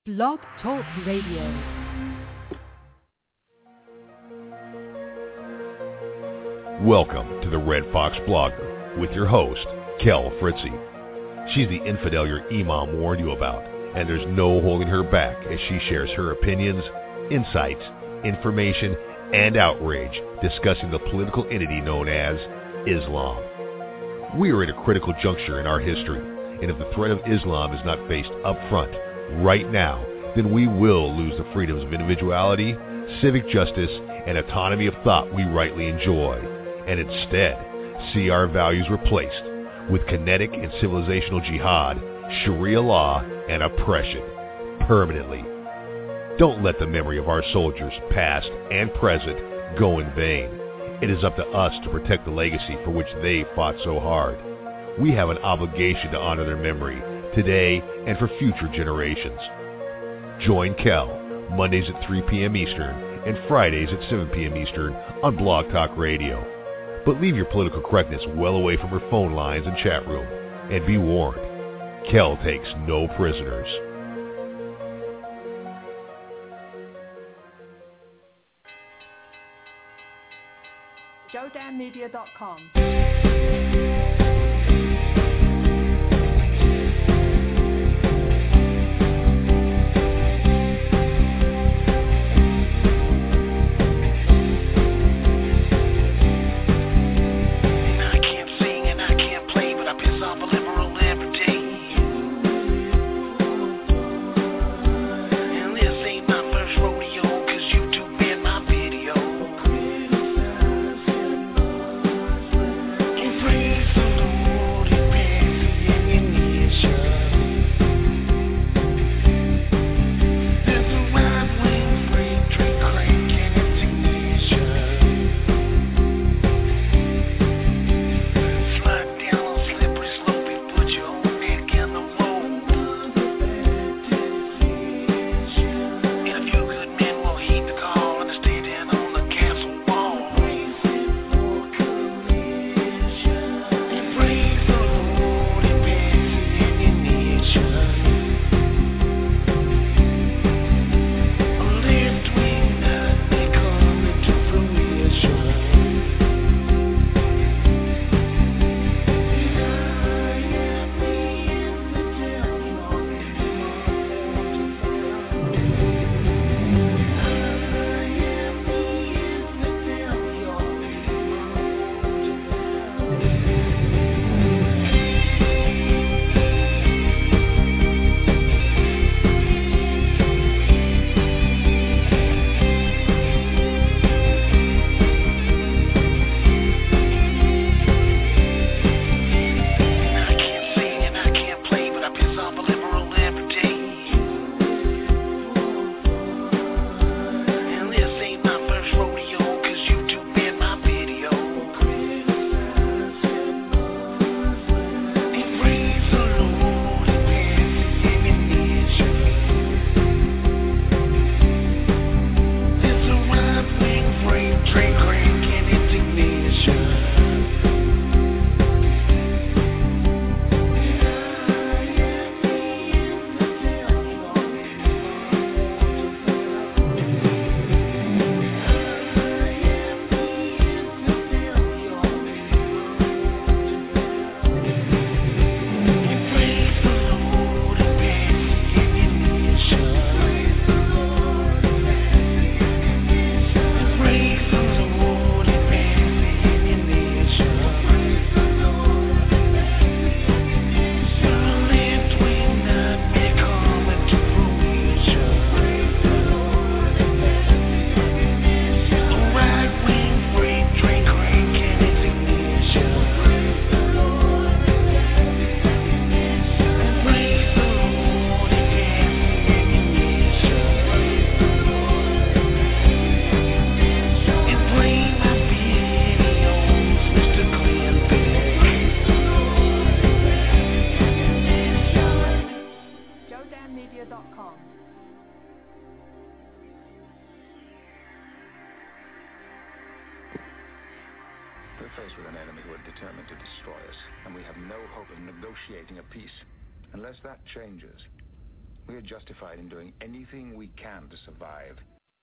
Blog Talk Radio. Welcome to the Red Fox Blogger with your host, Kel Fritzy. She's the infidel your imam warned you about, and there's no holding her back as she shares her opinions, insights, information, and outrage discussing the political entity known as Islam. We are at a critical juncture in our history, and if the threat of Islam is not faced up front, right now, then we will lose the freedoms of individuality, civic justice, and autonomy of thought we rightly enjoy, and instead see our values replaced with kinetic and civilizational jihad, Sharia law, and oppression permanently. Don't let the memory of our soldiers, past and present, go in vain. It is up to us to protect the legacy for which they fought so hard. We have an obligation to honor their memory today and for future generations. Join Kel Mondays at 3 p.m. Eastern and Fridays at 7 p.m. Eastern on Blog Talk Radio. But leave your political correctness well away from her phone lines and chat room. And be warned, Kel takes no prisoners. JoeDanMedia.com. faced with an enemy who are determined to destroy us, and we have no hope of negotiating a peace. Unless that changes, We are justified in doing anything we can to survive.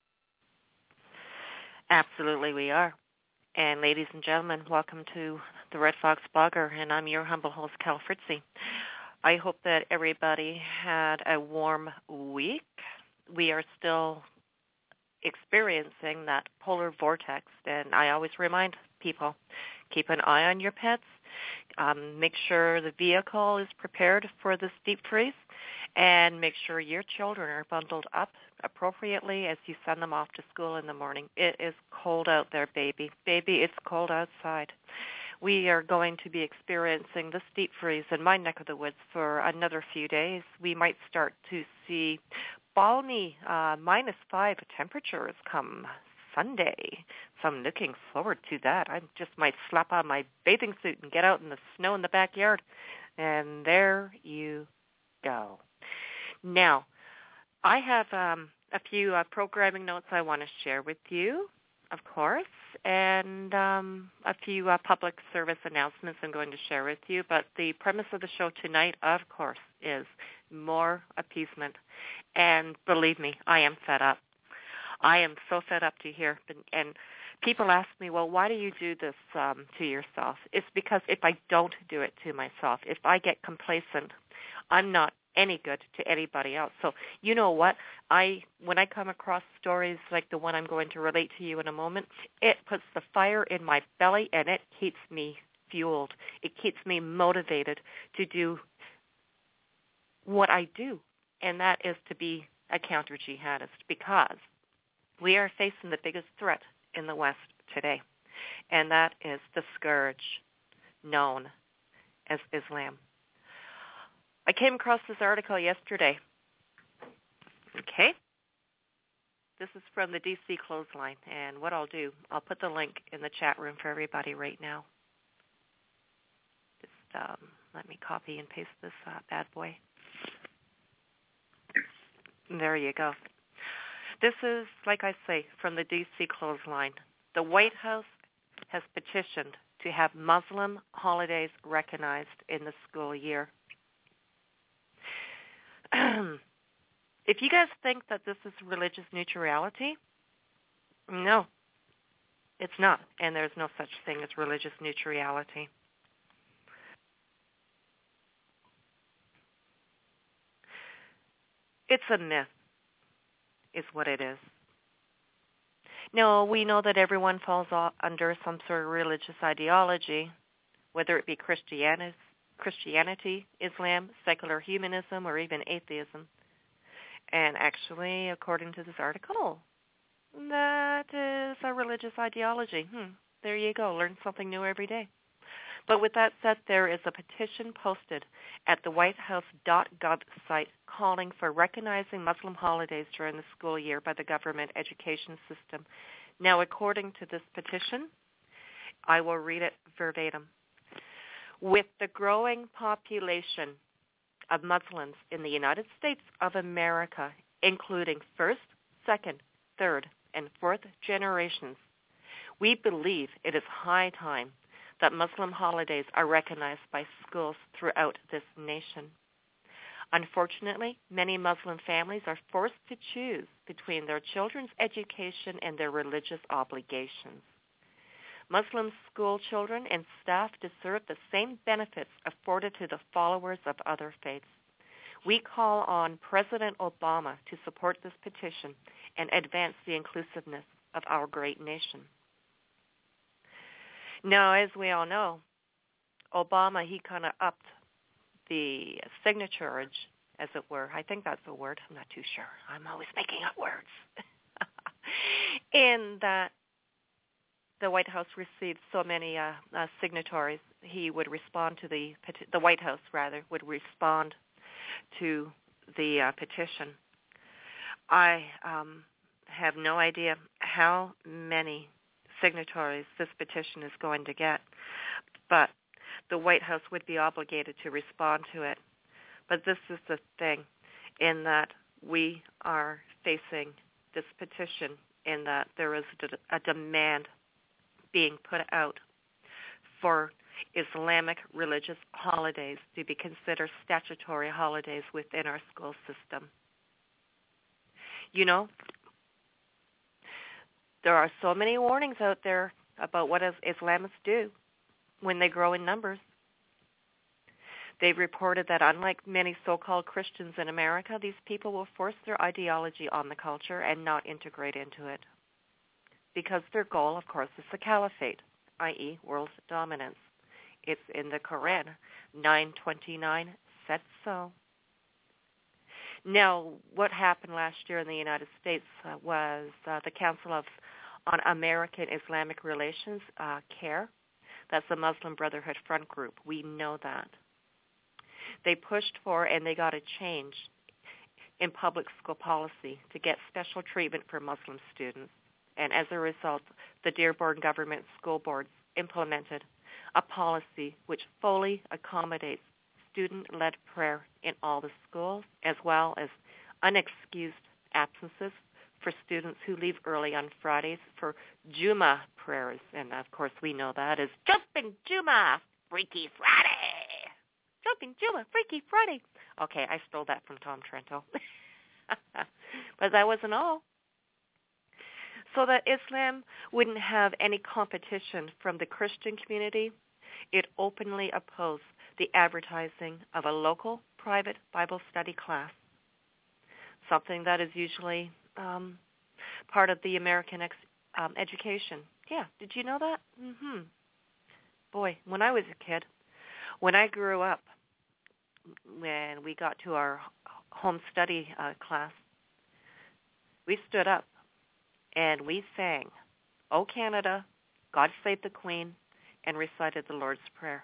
Absolutely we are. And ladies and gentlemen, welcome to the Red Fox Blogger, and I'm your humble host, Cal Fritzy. I hope that everybody had a warm week. We are still experiencing that polar vortex, and I always remind people, keep an eye on your pets, make sure the vehicle is prepared for this deep freeze, and make sure your children are bundled up appropriately as you send them off to school in the morning. It is cold out there, baby. Baby, it's cold outside. We are going to be experiencing this deep freeze in my neck of the woods for another few days. We might start to see balmy -5 temperatures come Sunday. So I'm looking forward to that. I just might slap on my bathing suit and get out in the snow in the backyard. And there you go. Now, I have a few programming notes I want to share with you, of course, and a few public service announcements I'm going to share with you. But the premise of the show tonight, of course, is more appeasement. And believe me, I am fed up. I am so fed up to hear. And people ask me, well, why do you do this to yourself? It's because if I don't do it to myself, if I get complacent, I'm not any good to anybody else. So you know what? When I come across stories like the one I'm going to relate to you in a moment, it puts the fire in my belly and it keeps me fueled. It keeps me motivated to do what I do, and that is to be a counter-jihadist, because we are facing the biggest threat in the West today, and that is the scourge known as Islam. I came across this article yesterday. Okay? This is from the DC Clothesline, and what I'll do, I'll put the link in the chat room for everybody right now. Just let me copy and paste this bad boy. There you go. This is, like I say, from the DC Clothesline. The White House has petitioned to have Muslim holidays recognized in the school year. If you guys think that this is religious neutrality, no, it's not. And there's no such thing as religious neutrality. It's a myth, is what it is. No, we know that everyone falls under some sort of religious ideology, whether it be Christianity, Islam, secular humanism, or even atheism. And actually, according to this article, that is a religious ideology. There you go. Learn something new every day. But with that said, there is a petition posted at the whitehouse.gov site calling for recognizing Muslim holidays during the school year by the government education system. Now, according to this petition, I will read it verbatim. With the growing population of Muslims in the United States of America, including first, second, third, and fourth generations, we believe it is high time that Muslim holidays are recognized by schools throughout this nation. Unfortunately, many Muslim families are forced to choose between their children's education and their religious obligations. Muslim school children and staff deserve the same benefits afforded to the followers of other faiths. We call on President Obama to support this petition and advance the inclusiveness of our great nation. Now, as we all know, Obama, he kind of upped the signaturage, as it were. I think that's a word. I'm not too sure. I'm always making up words. In that the White House received so many signatories, he would respond to the White House, rather, would respond to the petition. I have no idea how many signatories this petition is going to get, but the White House would be obligated to respond to it. But this is the thing, in that we are facing this petition, in that there is a demand being put out for Islamic religious holidays to be considered statutory holidays within our school system. You know, there are so many warnings out there about what Islamists do when they grow in numbers. They've reported that unlike many so-called Christians in America, these people will force their ideology on the culture and not integrate into it. Because their goal, of course, is the caliphate, i.e. world dominance. It's in the Quran. 9:29 said so. Now, what happened last year in the United States was the Council on American Islamic Relations, CARE. That's the Muslim Brotherhood Front Group. We know that. They pushed for and they got a change in public school policy to get special treatment for Muslim students. And as a result, the Dearborn Government School Board implemented a policy which fully accommodates student-led prayer in all the schools, as well as unexcused absences for students who leave early on Fridays for Jummah prayers. And, of course, we know that is Jumping Jummah, Freaky Friday. Jumping Jummah, Freaky Friday. Okay, I stole that from Tom Trento. But that wasn't all. So that Islam wouldn't have any competition from the Christian community, it openly opposed the advertising of a local private Bible study class, something that is usually part of the American education. Yeah, did you know that? Mm-hmm. Boy, when I was a kid, when I grew up, when we got to our home study class, we stood up and we sang, "O Canada, God Save the Queen," and recited the Lord's Prayer.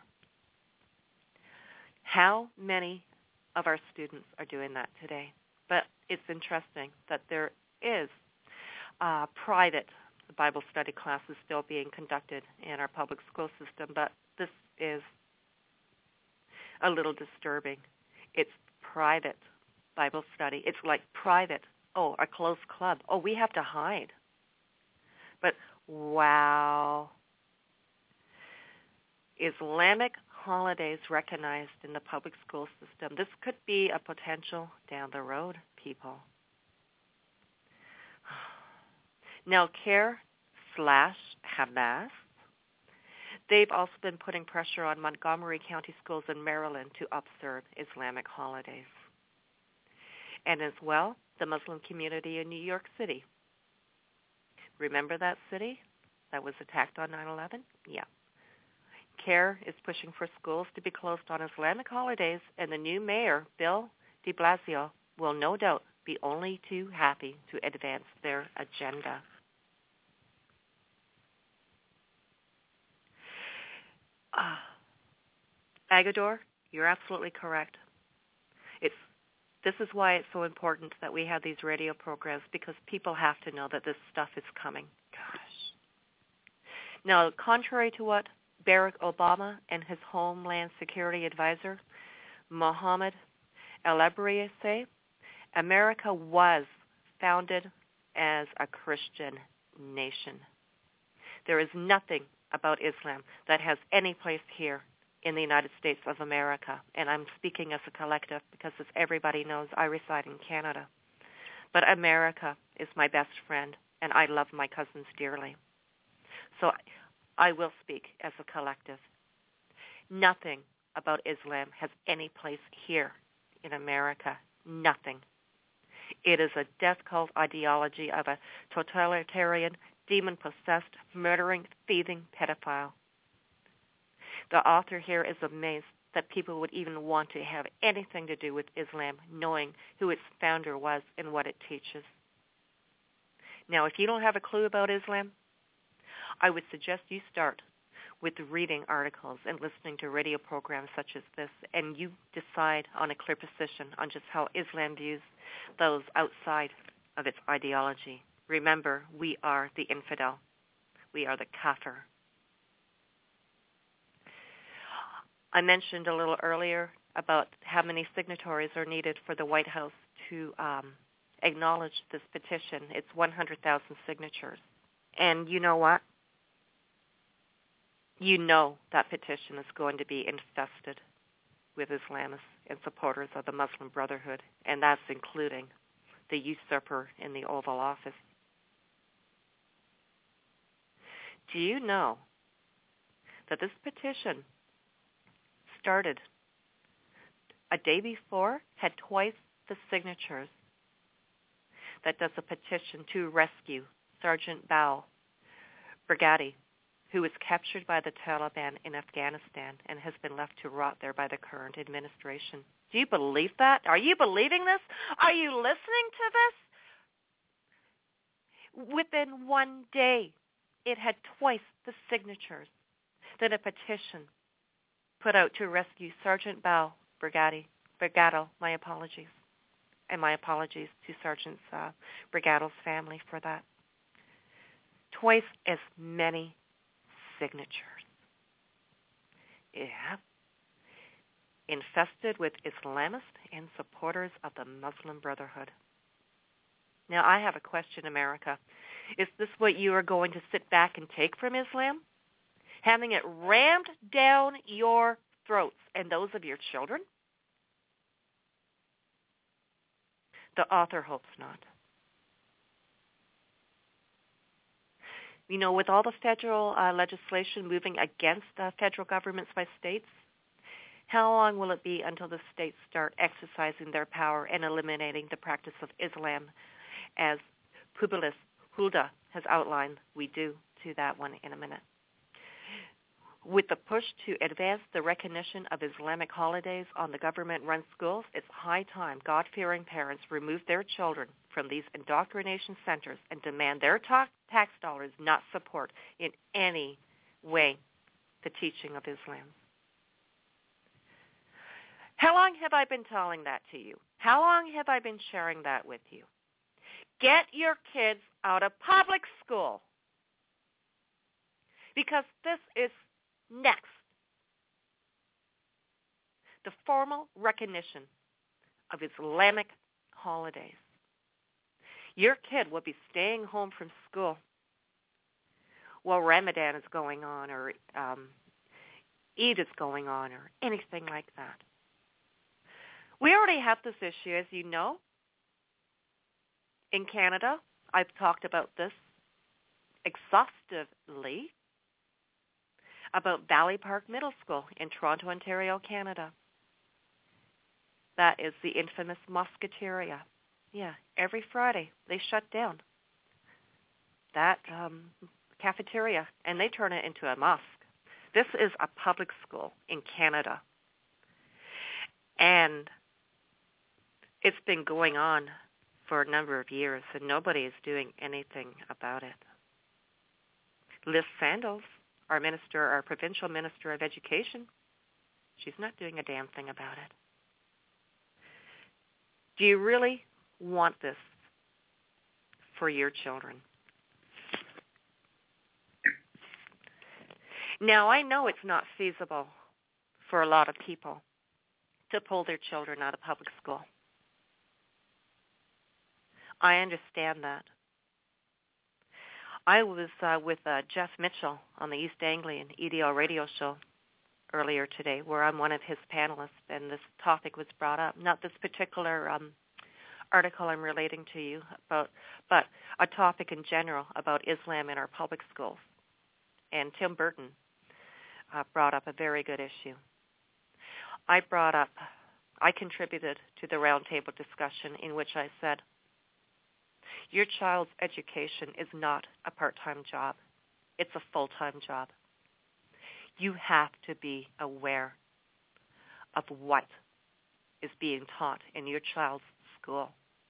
How many of our students are doing that today? But it's interesting that there is private Bible study classes still being conducted in our public school system, but this is a little disturbing. It's private Bible study. It's like private. Oh, a closed club. Oh, we have to hide. But wow. Islamic holidays recognized in the public school system. This could be a potential down the road, people. Now, CARE/Hamas, they've also been putting pressure on Montgomery County schools in Maryland to observe Islamic holidays. And as well, the Muslim community in New York City. Remember that city that was attacked on 9/11? Yeah. CARE is pushing for schools to be closed on Islamic holidays, and the new mayor, Bill de Blasio, will no doubt be only too happy to advance their agenda. Agador, you're absolutely correct. This is why it's so important that we have these radio programs, because people have to know that this stuff is coming. Gosh. Now, contrary to what Barack Obama and his Homeland Security Advisor, Mohammed El-Abri, say, America was founded as a Christian nation. There is nothing about Islam that has any place here in the United States of America. And I'm speaking as a collective because, as everybody knows, I reside in Canada. But America is my best friend, and I love my cousins dearly. So I will speak as a collective. Nothing about Islam has any place here in America. Nothing. It is a death cult ideology of a totalitarian, demon-possessed, murdering, thieving pedophile. The author here is amazed that people would even want to have anything to do with Islam, knowing who its founder was and what it teaches. Now, if you don't have a clue about Islam, I would suggest you start with reading articles and listening to radio programs such as this, and you decide on a clear position on just how Islam views those outside of its ideology. Remember, we are the infidel. We are the kafir. I mentioned a little earlier about how many signatories are needed for the White House to acknowledge this petition. It's 100,000 signatures. And you know what? You know that petition is going to be infested with Islamists and supporters of the Muslim Brotherhood, and that's including the usurper in the Oval Office. Do you know that this petition started a day before, had twice the signatures, that does a petition to rescue Sergeant Bao Brigadi, who was captured by the Taliban in Afghanistan and has been left to rot there by the current administration? Do you believe that? Are you believing this? Are you listening to this? Within one day, it had twice the signatures that a petition put out to rescue Sergeant Bao Brigado, my apologies. And my apologies to Sergeant Brigado's family for that. Twice as many signatures. Yeah. Infested with Islamists and supporters of the Muslim Brotherhood. Now, I have a question, America. Is this what you are going to sit back and take from Islam? Having it rammed down your throats and those of your children? The author hopes not. You know, with all the federal legislation moving against federal governments by states, how long will it be until the states start exercising their power and eliminating the practice of Islam, as Publius Hulda has outlined? We do to that one in a minute. With the push to advance the recognition of Islamic holidays on the government-run schools, it's high time God-fearing parents remove their children from these indoctrination centers and demand their tax dollars not support in any way the teaching of Islam. How long have I been telling that to you? How long have I been sharing that with you? Get your kids out of public school, because this is next. The formal recognition of Islamic holidays. Your kid will be staying home from school while Ramadan is going on, or Eid is going on, or anything like that. We already have this issue, as you know. In Canada, I've talked about this exhaustively, about Valley Park Middle School in Toronto, Ontario, Canada. That is the infamous Mosqueteria. Yeah, every Friday they shut down that cafeteria, and they turn it into a mosque. This is a public school in Canada. And it's been going on for a number of years, and nobody is doing anything about it. Liz Sandals, our provincial minister of education, she's not doing a damn thing about it. Do you really want this for your children? Now, I know it's not feasible for a lot of people to pull their children out of public school. I understand that. I was with Jeff Mitchell on the East Anglian EDL radio show earlier today, where I'm one of his panelists, and this topic was brought up. Not this particular article I'm relating to you about, but a topic in general about Islam in our public schools. And Tim Burton brought up a very good issue. I contributed to the roundtable discussion in which I said, your child's education is not a part-time job. It's a full-time job. You have to be aware of what is being taught in your child's school.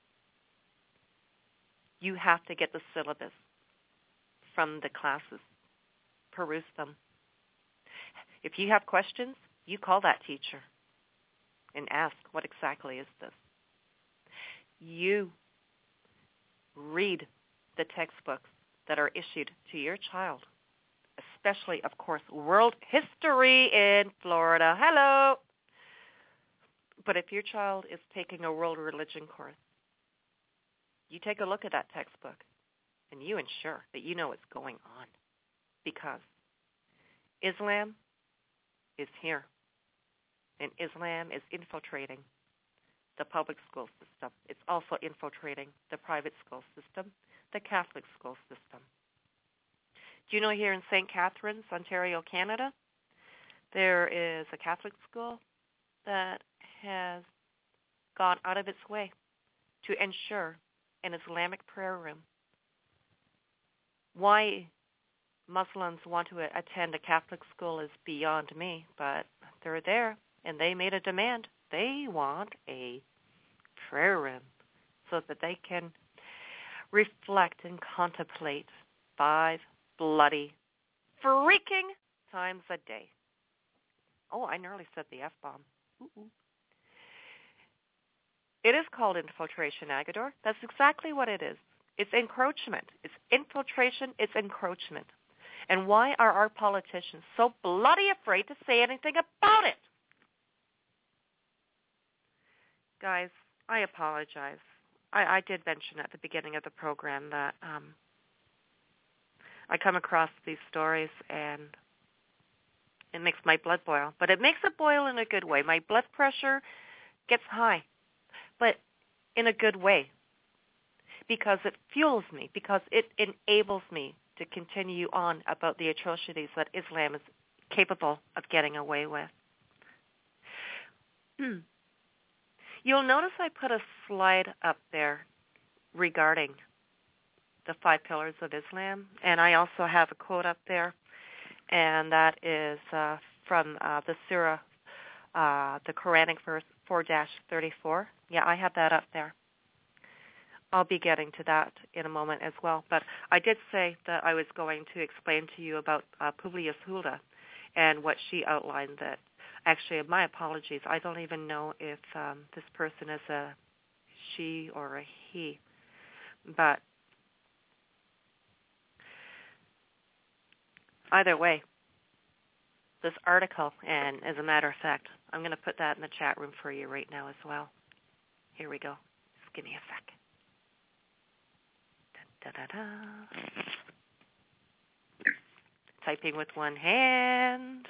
You have to get the syllabus from the classes, peruse them. If you have questions, you call that teacher and ask, what exactly is this? You read the textbooks that are issued to your child, especially, of course, world history in Florida. Hello. But if your child is taking a world religion course, you take a look at that textbook and you ensure that you know what's going on, because Islam is here, and Islam is infiltrating the public school system. It's also infiltrating the private school system, the Catholic school system. Do you know here in St. Catharines, Ontario, Canada, there is a Catholic school that has gone out of its way to ensure an Islamic prayer room. Why Muslims want to attend a Catholic school is beyond me, but they're there, and they made a demand. They want a prayer room so that they can reflect and contemplate 5 bloody freaking times a day. Oh, I nearly said the F-bomb. Ooh. It is called infiltration, Agador. That's exactly what it is. It's encroachment. It's infiltration. It's encroachment. And why are our politicians so bloody afraid to say anything about it? Guys, I apologize. I did mention at the beginning of the program that I come across these stories and it makes my blood boil. But it makes it boil in a good way. My blood pressure gets high, but in a good way, because it fuels me, because it enables me to continue on about the atrocities that Islam is capable of getting away with. You'll notice I put a slide up there regarding the 5 pillars of Islam, and I also have a quote up there, and that is from the Surah, the Quranic verse 4-34. Yeah, I have that up there. I'll be getting to that in a moment as well. But I did say that I was going to explain to you about Publius Hulda and what she outlined. That actually, my apologies, I don't even know if this person is a she or a he. But either way, this article, and as a matter of fact, I'm going to put that in the chat room for you right now as well. Here we go. Just give me a sec. Da-da-da. Typing with one hand.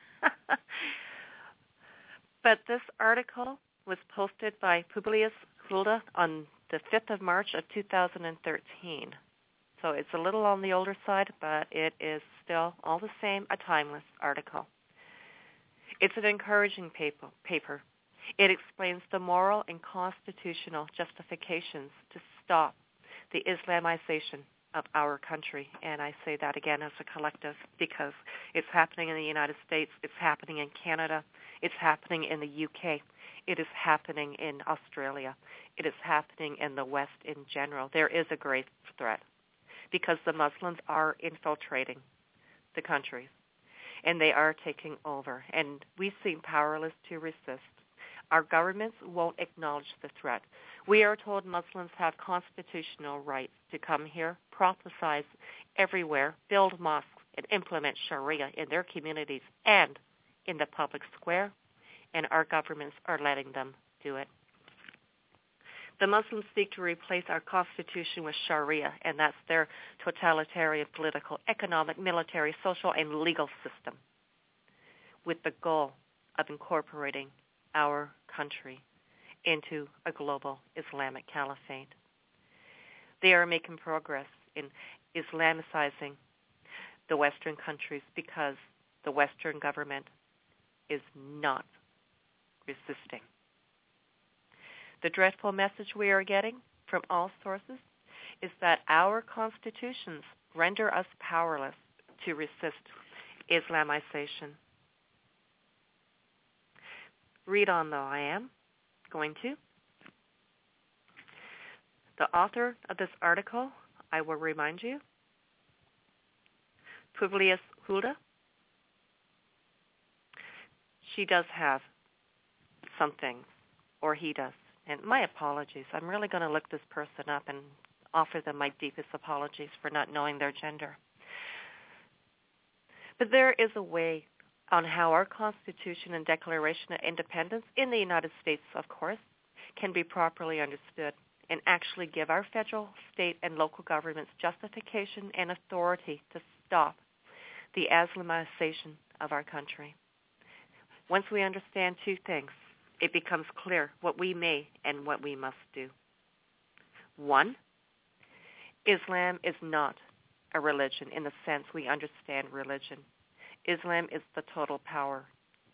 But this article was posted by Publius Hulda on the 5th of March of 2013. So it's a little on the older side, but it is still all the same a timeless article. It's an encouraging paper. It explains the moral and constitutional justifications to stop the Islamization of our country. And I say that again as a collective because it's happening in the United States, it's happening in Canada, it's happening in the UK, it is happening in Australia, it is happening in the West in general. There is a great threat because the Muslims are infiltrating the countries and they are taking over, and we seem powerless to resist. Our governments won't acknowledge the threat. We are told Muslims have constitutional rights to come here, prophesize everywhere, build mosques, and implement Sharia in their communities and in the public square, and our governments are letting them do it. The Muslims seek to replace our constitution with Sharia, and that's their totalitarian political, economic, military, social, and legal system, with the goal of incorporating our country into a global Islamic caliphate. They are making progress in Islamicizing the Western countries because the Western government is not resisting. The dreadful message we are getting from all sources is that our constitutions render us powerless to resist Islamization. Read on, though, I am going to. The author of this article, I will remind you, Publius Hulda. She does have some things, or he does. And my apologies. I'm really going to look this person up and offer them my deepest apologies for not knowing their gender. But there is a way on how our Constitution and Declaration of Independence in the United States, of course, can be properly understood and actually give our federal, state, and local governments justification and authority to stop the Islamization of our country. Once we understand two things, it becomes clear what we may and what we must do. One, Islam is not a religion in the sense we understand religion. Islam is the total power.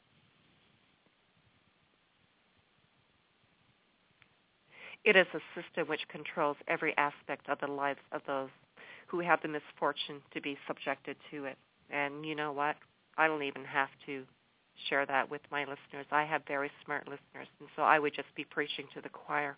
It is a system which controls every aspect of the lives of those who have the misfortune to be subjected to it. And you know what? I don't even have to share that with my listeners. I have very smart listeners, and so I would just be preaching to the choir.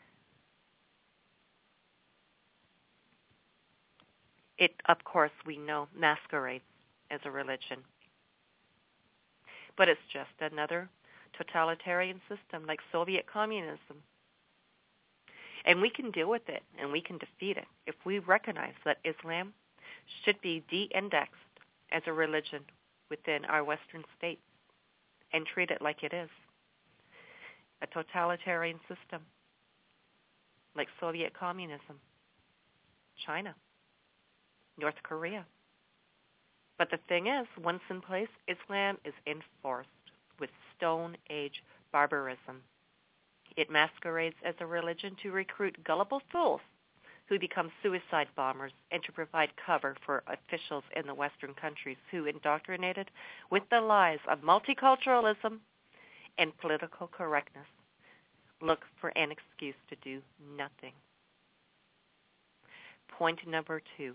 It, of course, we know, masquerades as a religion. But it's just another totalitarian system like Soviet communism. And we can deal with it, and we can defeat it if we recognize that Islam should be de-indexed as a religion within our Western states and treat it like it is, a totalitarian system like Soviet communism, China, North Korea. But the thing is, once in place, Islam is enforced with Stone Age barbarism. It masquerades as a religion to recruit gullible fools who become suicide bombers and to provide cover for officials in the Western countries who, indoctrinated with the lies of multiculturalism and political correctness, look for an excuse to do nothing. Point number 2.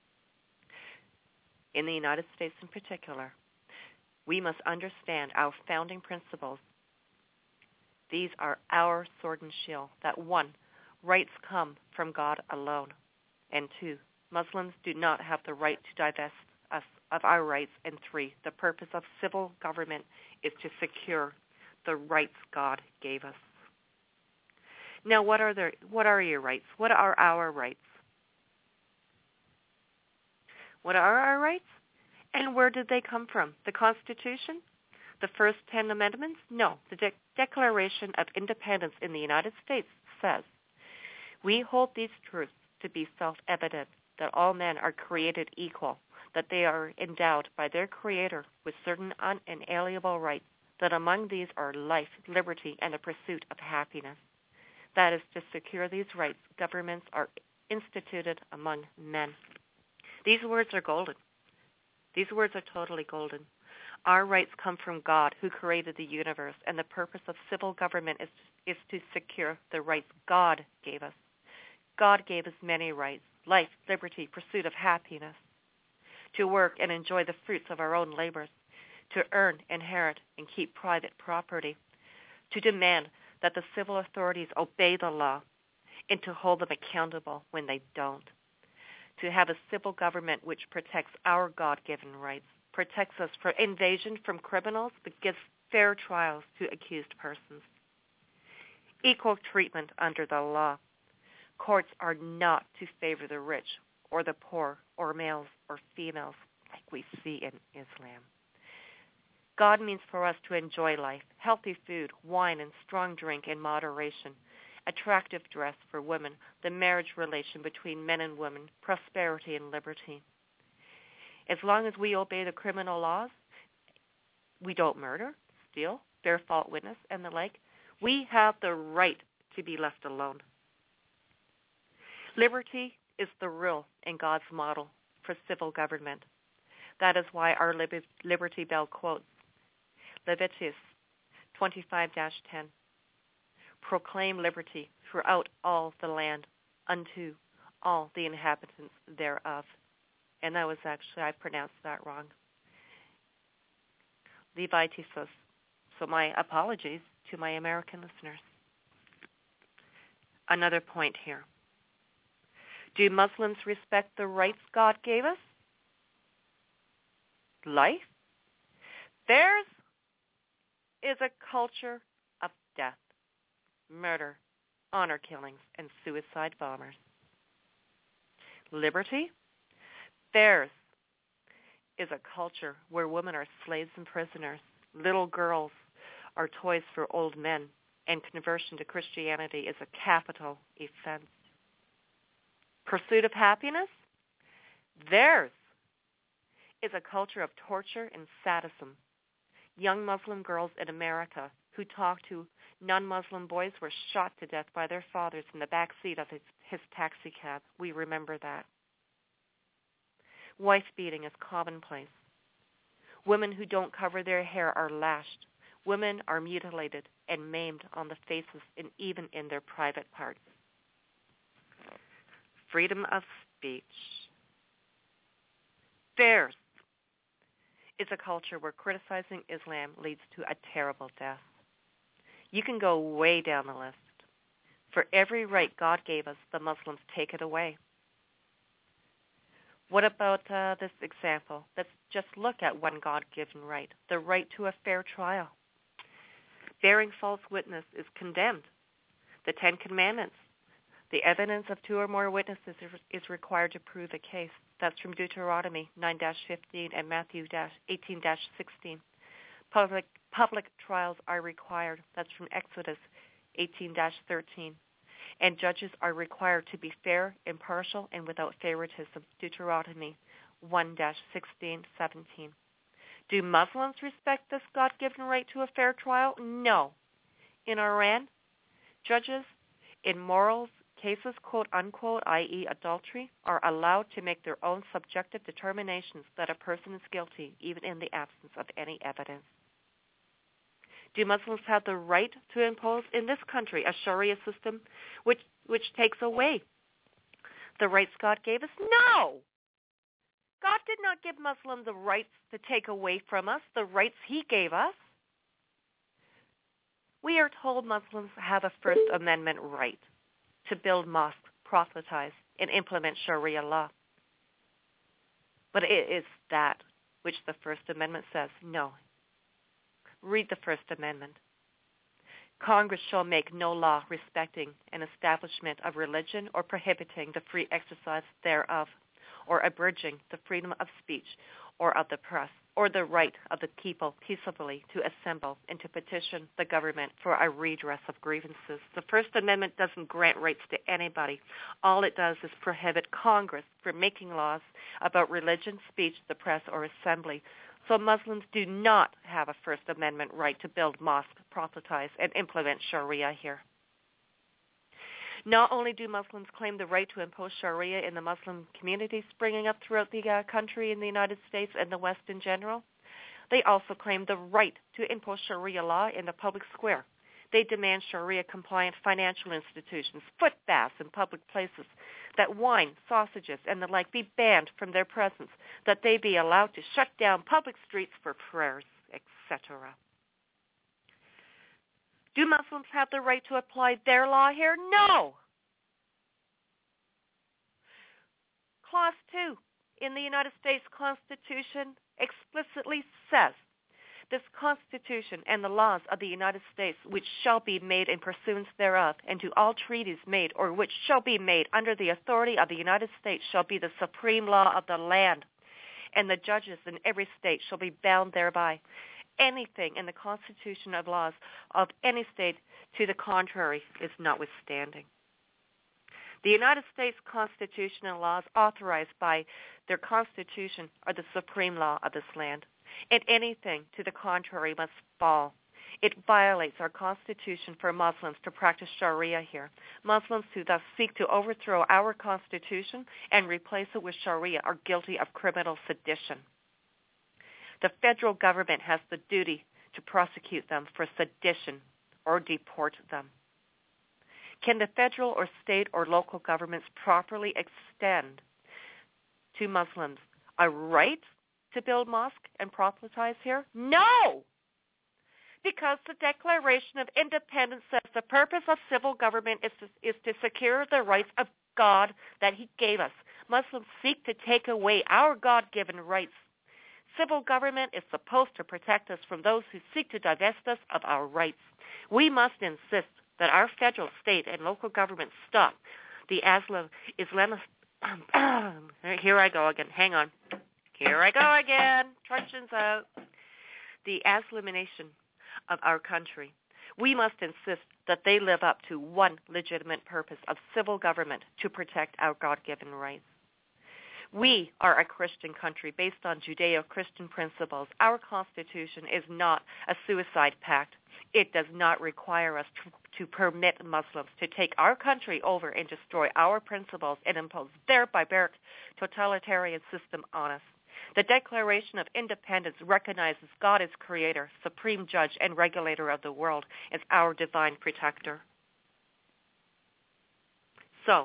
In the United States in particular, we must understand our founding principles. These are our sword and shield, that 1, rights come from God alone, and 2, Muslims do not have the right to divest us of our rights, and 3, the purpose of civil government is to secure the rights God gave us. Now, what are your rights? What are our rights? What are our rights? And where did they come from? The Constitution? The first 10 amendments? No. The Declaration of Independence in the United States says, "We hold these truths to be self-evident, that all men are created equal, that they are endowed by their Creator with certain unalienable rights, that among these are life, liberty, and the pursuit of happiness. That is, to secure these rights, governments are instituted among men." These words are golden. These words are totally golden. Our rights come from God, who created the universe, and the purpose of civil government is to secure the rights God gave us. God gave us many rights: life, liberty, pursuit of happiness, to work and enjoy the fruits of our own labors, to earn, inherit, and keep private property, to demand that the civil authorities obey the law, and to hold them accountable when they don't, to have a civil government which protects our God-given rights, protects us from invasion from criminals, but gives fair trials to accused persons. Equal treatment under the law. Courts are not to favor the rich or the poor or males or females like we see in Islam. God means for us to enjoy life, healthy food, wine, and strong drink in moderation, attractive dress for women, the marriage relation between men and women, prosperity and liberty. As long as we obey the criminal laws, we don't murder, steal, bear false witness, and the like, we have the right to be left alone. Liberty is the rule in God's model for civil government. That is why our Liberty Bell quotes Leviticus 25-10. "Proclaim liberty throughout all the land unto all the inhabitants thereof." And that was actually, I pronounced that wrong. Leviticus. So my apologies to my American listeners. Another point here. Do Muslims respect the rights God gave us? Life? Theirs is a culture of death, murder, honor killings, and suicide bombers. Liberty? Theirs is a culture where women are slaves and prisoners, little girls are toys for old men, and conversion to Christianity is a capital offense. Pursuit of happiness? Theirs is a culture of torture and sadism. Young Muslim girls in America who talked to non-Muslim boys were shot to death by their fathers in the back seat of his taxi cab. We remember that. Wife beating is commonplace. Women who don't cover their hair are lashed. Women are mutilated and maimed on the faces and even in their private parts. Freedom of speech. Fairs is a culture where criticizing Islam leads to a terrible death. You can go way down the list. For every right God gave us, the Muslims take it away. What about this example? Let's just look at one God-given right, the right to a fair trial. Bearing false witness is condemned. The Ten Commandments. The evidence of two or more witnesses is required to prove a case. That's from Deuteronomy 9-15 and Matthew 18-16. Public trials are required. That's from Exodus 18-13. And judges are required to be fair, impartial, and without favoritism. Deuteronomy 1-16-17. Do Muslims respect this God-given right to a fair trial? No. In Iran, judges in morals cases, quote unquote, i.e. adultery, are allowed to make their own subjective determinations that a person is guilty, even in the absence of any evidence. Do Muslims have the right to impose in this country a Sharia system which takes away the rights God gave us? No! God did not give Muslims the rights to take away from us the rights he gave us. We are told Muslims have a First Amendment right to build mosques, proselytize, and implement Sharia law. But it is that which the First Amendment says. No. Read the First Amendment. Congress shall make no law respecting an establishment of religion or prohibiting the free exercise thereof, or abridging the freedom of speech or of the press, or the right of the people peaceably to assemble and to petition the government for a redress of grievances. The First Amendment doesn't grant rights to anybody. All it does is prohibit Congress from making laws about religion, speech, the press, or assembly. So Muslims do not have a First Amendment right to build mosques, proselytize, and implement Sharia here. Not only do Muslims claim the right to impose Sharia in the Muslim communities springing up throughout the country in the United States and the West in general, they also claim the right to impose Sharia law in the public square. They demand Sharia-compliant financial institutions, foot baths in public places, that wine, sausages, and the like be banned from their presence, that they be allowed to shut down public streets for prayers, etc. Do Muslims have the right to apply their law here? No. Clause 2 in the United States Constitution explicitly says, this Constitution and the laws of the United States which shall be made in pursuance thereof, and to all treaties made or which shall be made under the authority of the United States shall be the supreme law of the land, and the judges in every state shall be bound thereby. Anything in the Constitution of laws of any state to the contrary is notwithstanding. The United States Constitution and laws authorized by their Constitution are the supreme law of this land, and anything to the contrary must fall. It violates our Constitution for Muslims to practice Sharia here. Muslims who thus seek to overthrow our Constitution and replace it with Sharia are guilty of criminal sedition. The federal government has the duty to prosecute them for sedition or deport them. Can the federal or state or local governments properly extend to Muslims a right to build mosques and proselytize here? No! Because the Declaration of Independence says the purpose of civil government is to secure the rights of God that he gave us. Muslims seek to take away our God-given rights. Civil government is supposed to protect us from those who seek to divest us of our rights. We must insist that our federal, state, and local governments stop the Islamist... Here I go again. Hang on. Here I go again. Truncheons out. The Islamisation of our country. We must insist that they live up to one legitimate purpose of civil government, to protect our God-given rights. We are a Christian country based on Judeo-Christian principles. Our Constitution is not a suicide pact. It does not require us to permit Muslims to take our country over and destroy our principles and impose their barbaric totalitarian system on us. The Declaration of Independence recognizes God as creator, supreme judge, and regulator of the world as our divine protector. So,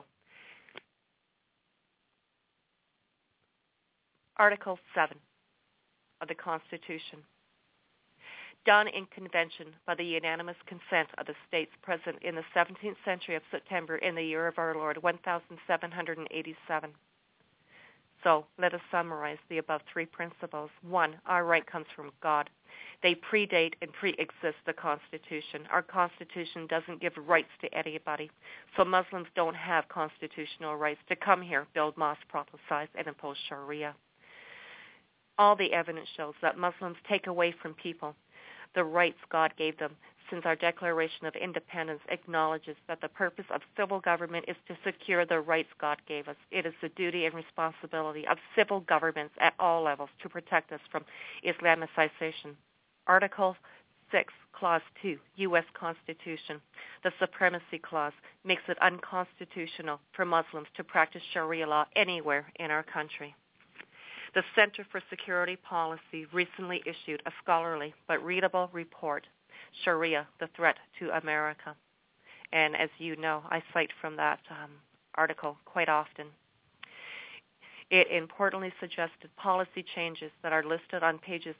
Article 7 of the Constitution, done in convention by the unanimous consent of the states present in the 17th century of September in the year of our Lord, 1787. So let us summarize the above three principles. 1, our right comes from God. They predate and pre-exist the Constitution. Our Constitution doesn't give rights to anybody, so Muslims don't have constitutional rights to come here, build mosques, prophesy, and impose Sharia. All the evidence shows that Muslims take away from people the rights God gave them, since our Declaration of Independence acknowledges that the purpose of civil government is to secure the rights God gave us. It is the duty and responsibility of civil governments at all levels to protect us from Islamicization. Article 6, Clause 2, U.S. Constitution. The Supremacy Clause makes it unconstitutional for Muslims to practice Sharia law anywhere in our country. The Center for Security Policy recently issued a scholarly but readable report, Sharia, the Threat to America. And as you know, I cite from that article quite often. It importantly suggested policy changes that are listed on pages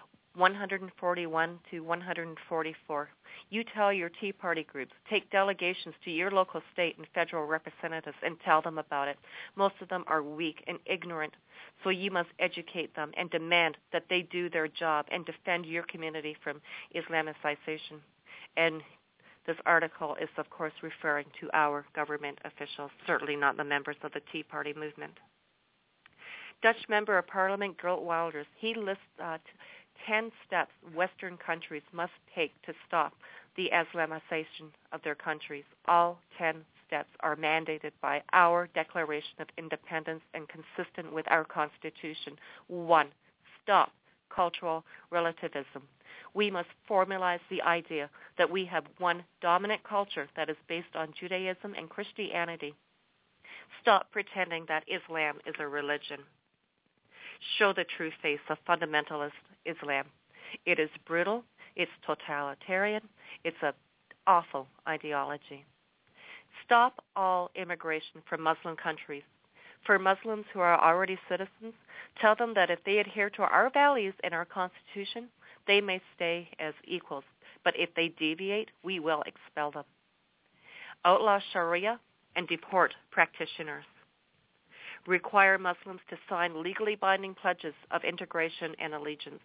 141 to 144. You tell your Tea Party groups, take delegations to your local state and federal representatives and tell them about it. Most of them are weak and ignorant, so you must educate them and demand that they do their job and defend your community from Islamicization. And this article is, of course, referring to our government officials, certainly not the members of the Tea Party movement. Dutch Member of Parliament Geert Wilders, he lists 10 steps Western countries must take to stop the Islamization of their countries. All 10 steps are mandated by our Declaration of Independence and consistent with our Constitution. 1, stop cultural relativism. We must formalize the idea that we have one dominant culture that is based on Judaism and Christianity. Stop pretending that Islam is a religion. Show the true face of fundamentalist Islam. It is brutal, it's totalitarian, it's an awful ideology. Stop all immigration from Muslim countries. For Muslims who are already citizens, tell them that if they adhere to our values and our Constitution, they may stay as equals. But if they deviate, we will expel them. Outlaw Sharia and deport practitioners. Require Muslims to sign legally binding pledges of integration and allegiance.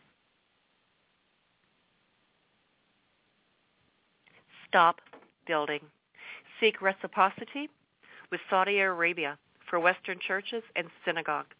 Stop building. Seek reciprocity with Saudi Arabia for Western churches and synagogues.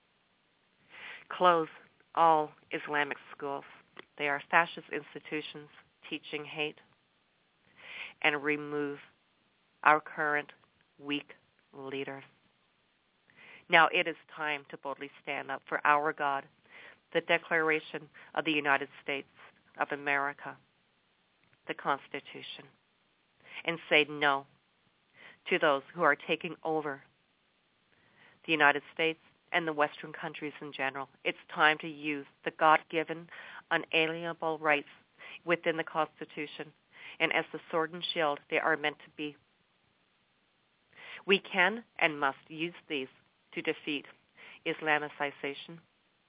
Close all Islamic schools. They are fascist institutions teaching hate. And remove our current weak leaders. Now it is time to boldly stand up for our God, the Declaration of the United States of America, the Constitution, and say no to those who are taking over the United States and the Western countries in general. It's time to use the God-given, unalienable rights within the Constitution, and as the sword and shield they are meant to be. We can and must use these to defeat Islamicization.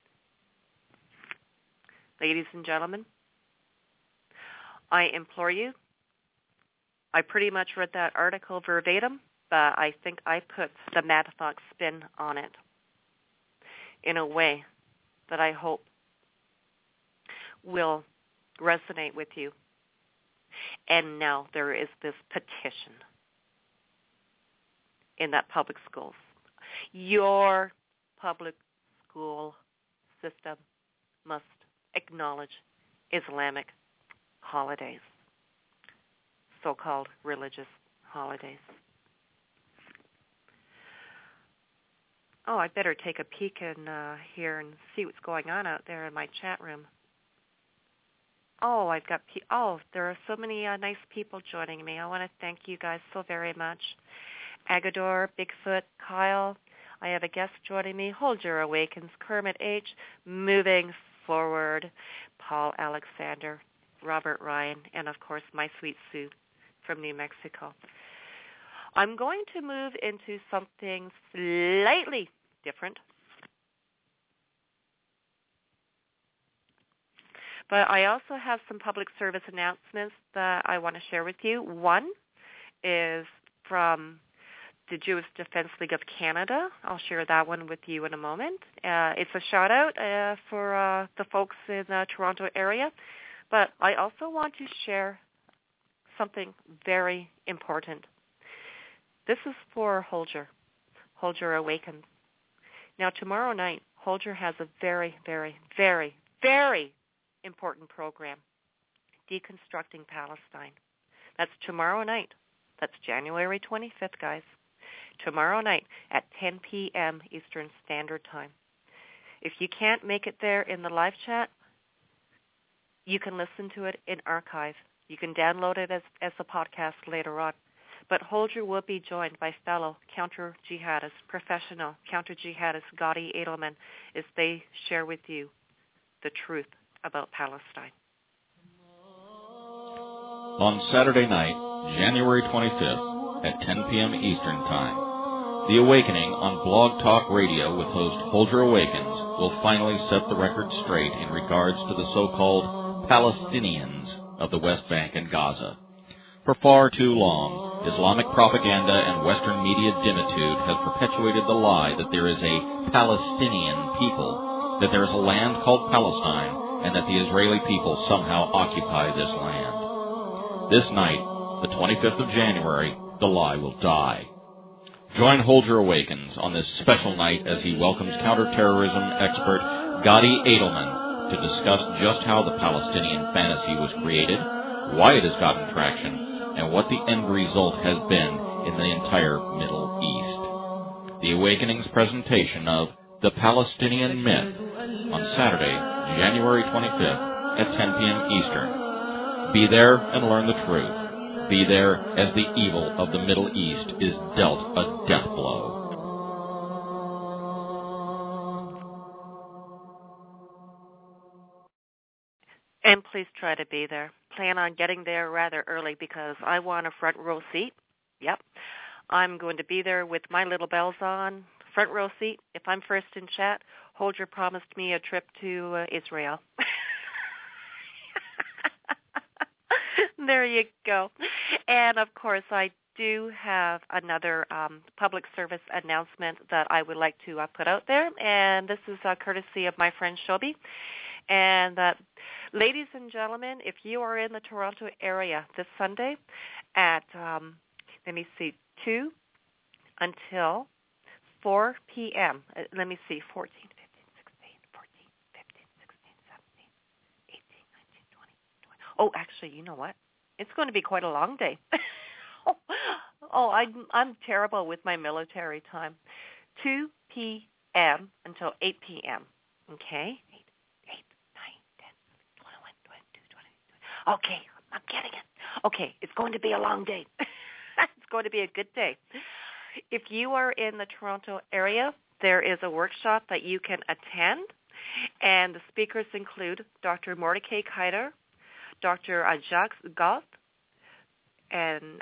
Ladies and gentlemen, I implore you, I pretty much read that article verbatim, but I think I put the Matlock spin on it in a way that I hope will resonate with you. And now there is this petition in that public schools. Your public school system must acknowledge Islamic holidays, so-called religious holidays. Oh, I better take a peek in here and see what's going on out there in my chat room. Oh, there are so many nice people joining me. I want to thank you guys so very much. Agador, Bigfoot, Kyle. I have a guest joining me. Hold Your Awakens, Kermit H. Moving Forward, Paul Alexander, Robert Ryan, and of course my sweet Sue from New Mexico. I'm going to move into something slightly different. But I also have some public service announcements that I want to share with you. One is from the Jewish Defense League of Canada. I'll share that one with you in a moment. It's a shout-out for the folks in the Toronto area. But I also want to share something very important. This is for Hold Your Awakens. Now, tomorrow night, Hold Your has a very, very, very, very important program, Deconstructing Palestine. That's tomorrow night. That's January 25th, guys. Tomorrow night at 10 p.m. Eastern Standard Time. If you can't make it there in the live chat, you can listen to it in archive. You can download it as a podcast later on. But Hold Your will be joined by fellow counter-jihadist, professional counter-jihadist Gadi Edelman as they share with you the truth about Palestine. On Saturday night, January 25th at 10 p.m. Eastern Time, The Awakening on Blog Talk Radio with host Hold Your Awakens will finally set the record straight in regards to the so-called Palestinians of the West Bank and Gaza. For far too long, Islamic propaganda and Western media dimitude has perpetuated the lie that there is a Palestinian people, that there is a land called Palestine, and that the Israeli people somehow occupy this land. This night, the 25th of January, the lie will die. Join Hold Your Awakens on this special night as he welcomes counterterrorism expert Gadi Edelman to discuss just how the Palestinian fantasy was created, why it has gotten traction, and what the end result has been in the entire Middle East. The Awakening's presentation of The Palestinian Myth on Saturday, January 25th at 10 p.m. Eastern. Be there and learn the truth. Be there as the evil of the Middle East is dealt a death blow. And please try to be there. Plan on getting there rather early because I want a front row seat. Yep. I'm going to be there with my little bells on. Front row seat. If I'm first in chat, Hold Your promised me a trip to Israel. There you go. And, of course, I do have another public service announcement that I would like to put out there, and this is courtesy of my friend Shobi. And that, ladies and gentlemen, if you are in the Toronto area this Sunday at, 2 until 4 p.m., 14, 15, 16, 14, 15, 16, 17, 18, 19, 20. Oh, actually, you know what? It's going to be quite a long day. I'm terrible with my military time. 2 p.m. until 8 p.m., okay? 8, 9, 10, 21, 22, 23. Okay, I'm getting it. Okay, it's going to be a long day. It's going to be a good day. If you are in the Toronto area, there is a workshop that you can attend, and the speakers include Dr. Mordecai Kiter, Dr. Jacques Goff, and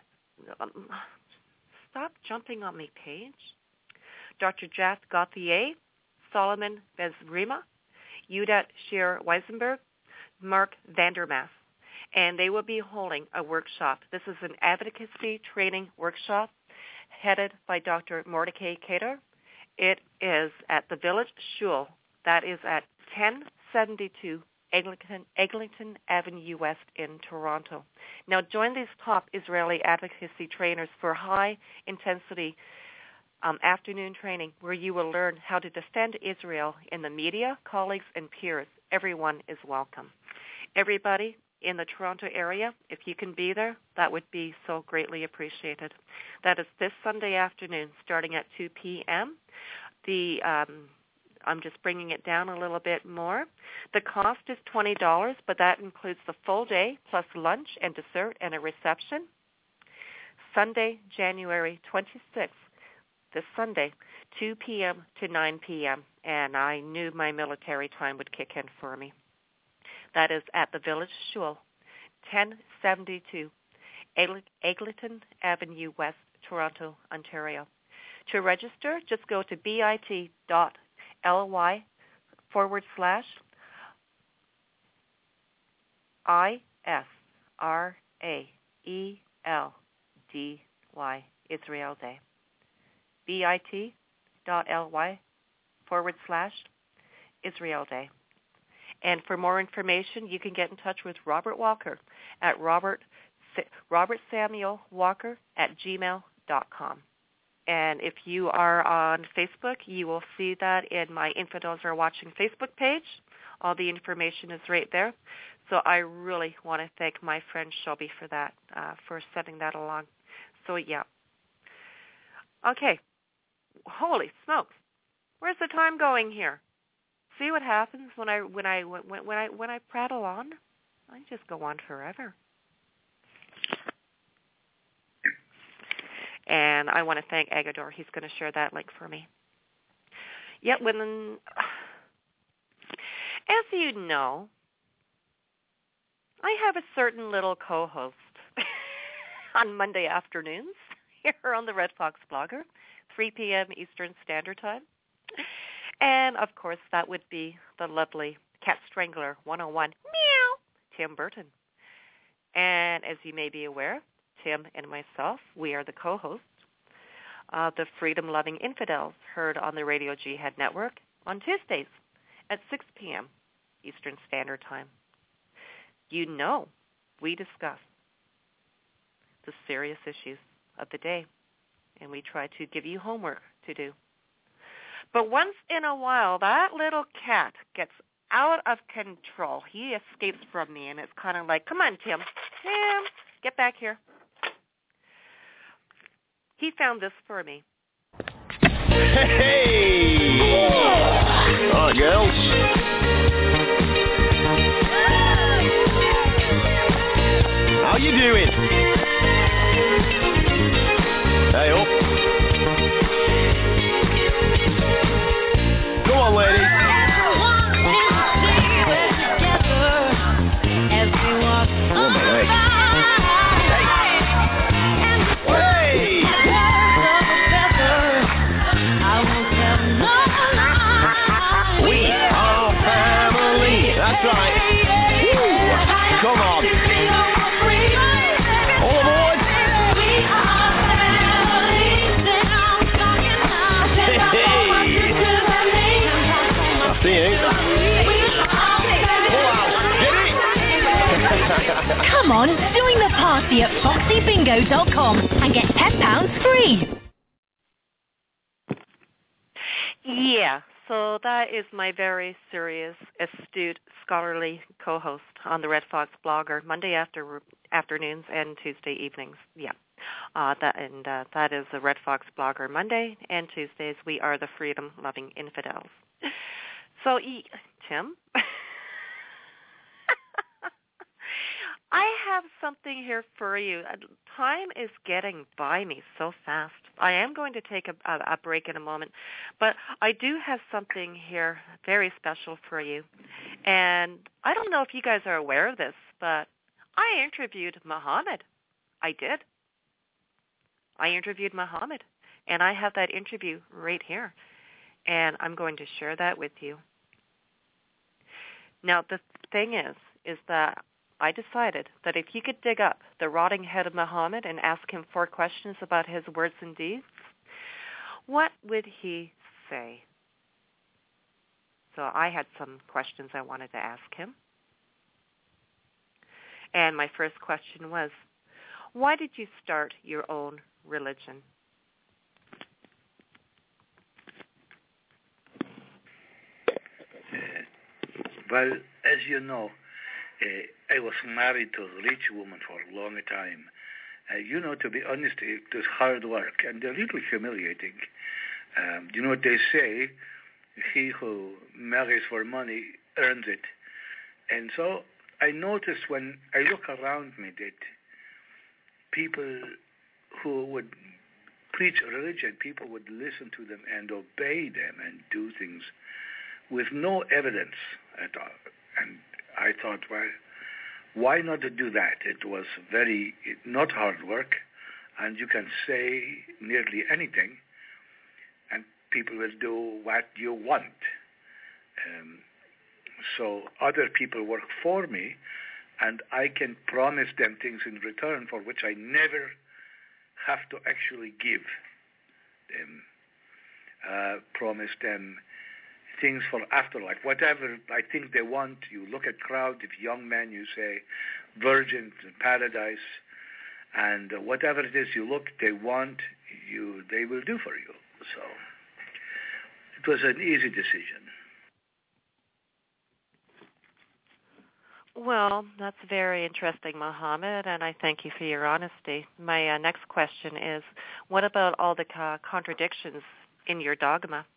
stop jumping on my page, Dr. Jath Gauthier, Solomon Bezrima, Yudat Shir Weisenberg, Mark Vandermaas, and they will be holding a workshop. This is an advocacy training workshop headed by Dr. Mordecai Kiter. It is at the Village Shul. That is at 1072 Eglinton Avenue West in Toronto. Now, join these top Israeli advocacy trainers for high-intensity afternoon training where you will learn how to defend Israel in the media, colleagues, and peers. Everyone is welcome. Everybody in the Toronto area, if you can be there, that would be so greatly appreciated. That is this Sunday afternoon starting at 2 p.m. I'm just bringing it down a little bit more. The cost is $20, but that includes the full day plus lunch and dessert and a reception. Sunday, January 26th, this Sunday, 2 p.m. to 9 p.m., and I knew my military time would kick in for me. That is at the Village Shul, 1072 Eglinton Avenue West, Toronto, Ontario. To register, just go to bit.ly/ISRAELDY, Israel Day. bit.ly/Israel Day. And for more information, you can get in touch with Robert Walker at robertsamuelwalker@gmail.com. And if you are on Facebook, you will see that in my Infidels Are Watching Facebook page. All the information is right there. So I really want to thank my friend Shelby for that, for sending that along. So yeah. Okay. Holy smokes! Where's the time going here? See what happens when I prattle on? I just go on forever. And I want to thank Agador. He's going to share that link for me. Yet as you know, I have a certain little co-host on Monday afternoons here on the Red Fox Blogger, 3 p.m. Eastern Standard Time. And, of course, that would be the lovely Cat Strangler 101, meow, Tim Burton. And as you may be aware, Tim and myself, we are the co-hosts of the Freedom-Loving Infidels, heard on the Radio Jihad Network on Tuesdays at 6 p.m. Eastern Standard Time. You know, we discuss the serious issues of the day, and we try to give you homework to do. But once in a while, that little cat gets out of control. He escapes from me, and it's kind of like, come on, Tim, get back here. He found this for me. Hey! Hi, girls. How you doing? Hey, up. Come on, ladies. Oh, my leg. That's right. Woo. Come on. All aboard. Hey. I see you. Come on, join the party at foxybingo.com and get £10 free. Yeah. So that is my very serious, astute, scholarly co-host on the Red Fox Blogger, Monday afternoons and Tuesday evenings. Yeah, that is the Red Fox Blogger Monday, and Tuesdays we are the Freedom-Loving Infidels. So, Tim, I have something here for you. Time is getting by me so fast. I am going to take a break in a moment, but I do have something here very special for you. And I don't know if you guys are aware of this, but I interviewed Muhammad. I did. I interviewed Muhammad, and I have that interview right here, and I'm going to share that with you. Now, the thing is that I decided that if you could dig up the rotting head of Muhammad and ask him 4 questions about his words and deeds, what would he say? So I had some questions I wanted to ask him. And my first question was, why did you start your own religion? Well, as you know, I was married to a rich woman for a long time. To be honest, it was hard work and a little humiliating. You know what they say? He who marries for money earns it. And so I noticed when I look around me that people who would preach religion, people would listen to them and obey them and do things with no evidence at all. And I thought, well, why not do that? It was not hard work, and you can say nearly anything, and people will do what you want. So other people work for me, and I can promise them things in return for which I never have to actually give them. Promise them things for afterlife, whatever I think they want. You look at crowd, if young men, you say virgins in paradise, and whatever it is you look they want, they will do for you. So it was an easy decision. Well, that's very interesting, Mohammed, and I thank you for your honesty. My next question is, what about all the contradictions in your dogma?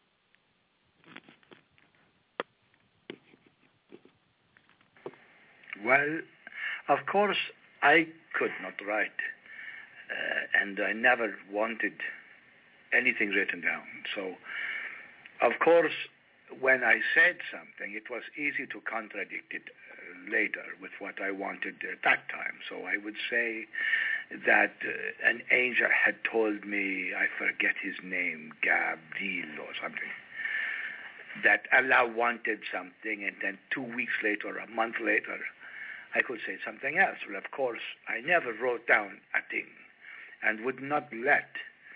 Well, of course, I could not write, and I never wanted anything written down. So, of course, when I said something, it was easy to contradict it later with what I wanted at that time. So I would say that an angel had told me, I forget his name, Gabriel or something, that Allah wanted something, and then 2 weeks later, a month later, I could say something else. Well, of course, I never wrote down a thing and would not let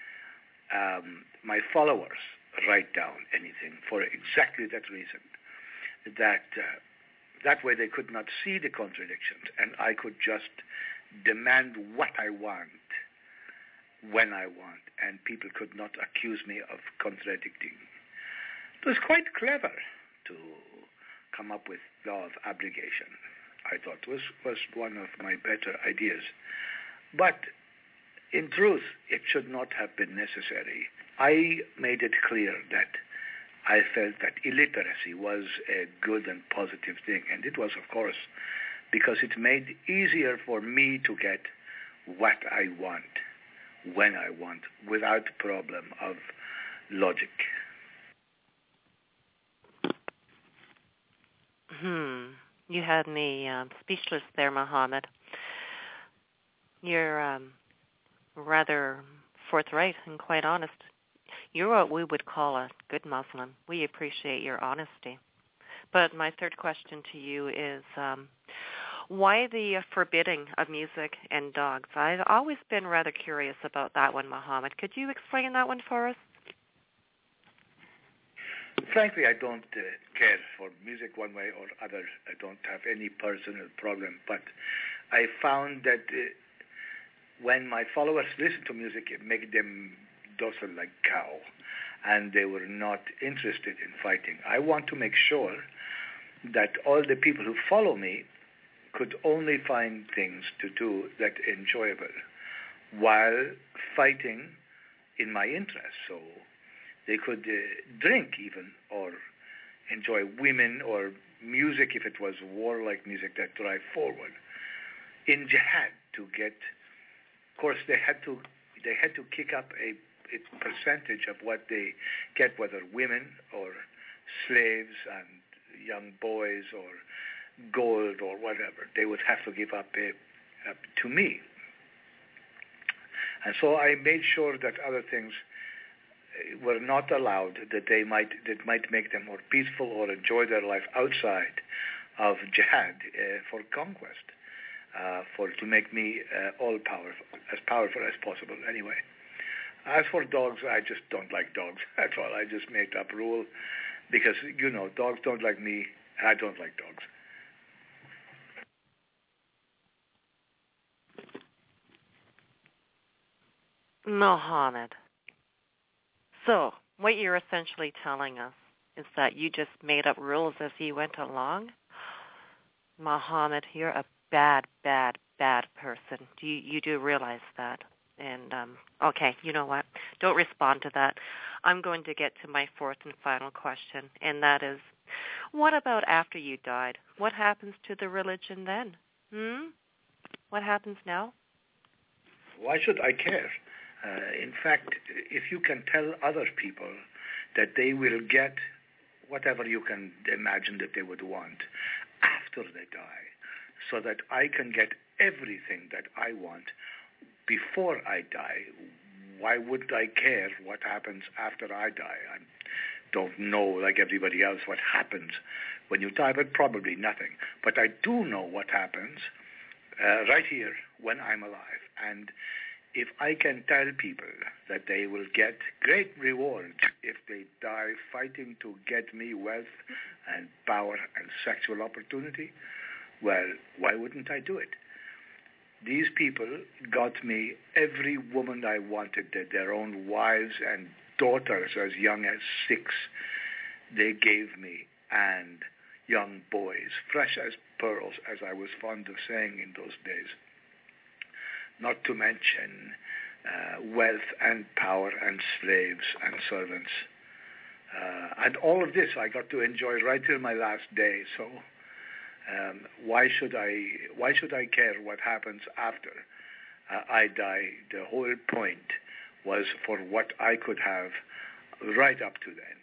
my followers write down anything for exactly that reason, that way they could not see the contradictions, and I could just demand what I want, when I want, and people could not accuse me of contradicting. It was quite clever to come up with law of abrogation. I thought was one of my better ideas. But in truth, it should not have been necessary. I made it clear that I felt that illiteracy was a good and positive thing. And it was, of course, because it made it easier for me to get what I want, when I want, without problem of logic. You had me speechless there, Mohammed. You're rather forthright and quite honest. You're what we would call a good Muslim. We appreciate your honesty. But my third question to you is, why the forbidding of music and dogs? I've always been rather curious about that one, Mohammed. Could you explain that one for us? Frankly, I don't care for music one way or other. I don't have any personal problem. But I found that when my followers listen to music, it makes them docile like cow, and they were not interested in fighting. I want to make sure that all the people who follow me could only find things to do that are enjoyable while fighting in my interest. So they could drink even, or enjoy women, or music if it was warlike music that drive forward. In jihad, to get, of course, they had to kick up a percentage of what they get, whether women or slaves and young boys or gold or whatever. They would have to give up to me. And so I made sure that other things were not allowed, that might make them more peaceful or enjoy their life outside of jihad for conquest, to make me as powerful as possible anyway. As for dogs, I just don't like dogs. That's all. I just made up rule because, dogs don't like me, and I don't like dogs. Mohammed. So, what you're essentially telling us is that you just made up rules as you went along? Mohammed, you're a bad, bad, bad person. You do realize that? And, okay, you know what? don't respond to that. I'm going to get to my fourth and final question, and that is, what about after you died? What happens to the religion then? What happens now? Why should I care? In fact, if you can tell other people that they will get whatever you can imagine that they would want after they die, so that I can get everything that I want before I die, why would I care what happens after I die? I don't know, like everybody else, what happens when you die, but probably nothing. But I do know what happens right here when I'm alive. And if I can tell people that they will get great rewards if they die fighting to get me wealth and power and sexual opportunity, well, why wouldn't I do it? These people got me every woman I wanted, their own wives and daughters as young as 6. They gave me, and young boys, fresh as pearls, as I was fond of saying in those days. Not to mention wealth and power and slaves and servants. And all of this I got to enjoy right till my last day. So why should I care what happens after I die? The whole point was for what I could have right up to then.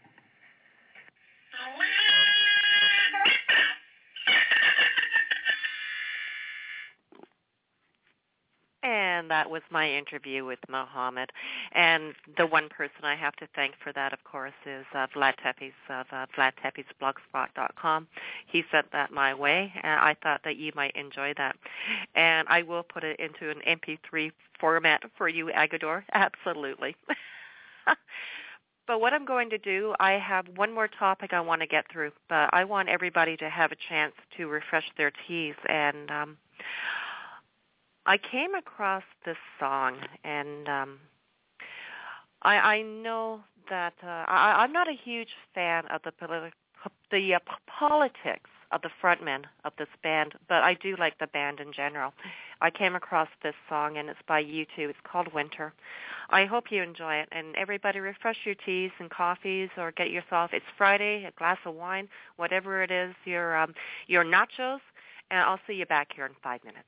And that was my interview with Mohammed. And the one person I have to thank for that, of course, is Vlad Tepes of Vlad Tepes blogspot.com. He sent that my way, and I thought that you might enjoy that. And I will put it into an MP3 format for you, Agador. Absolutely. But what I'm going to do, I have one more topic I want to get through, but I want everybody to have a chance to refresh their teas. And I came across this song, and I know that I'm not a huge fan of the politics of the frontman of this band, but I do like the band in general. I came across this song, and it's by U2. It's called Winter. I hope you enjoy it, and everybody refresh your teas and coffees, or get yourself, it's Friday, a glass of wine, whatever it is, your nachos, and I'll see you back here in 5 minutes.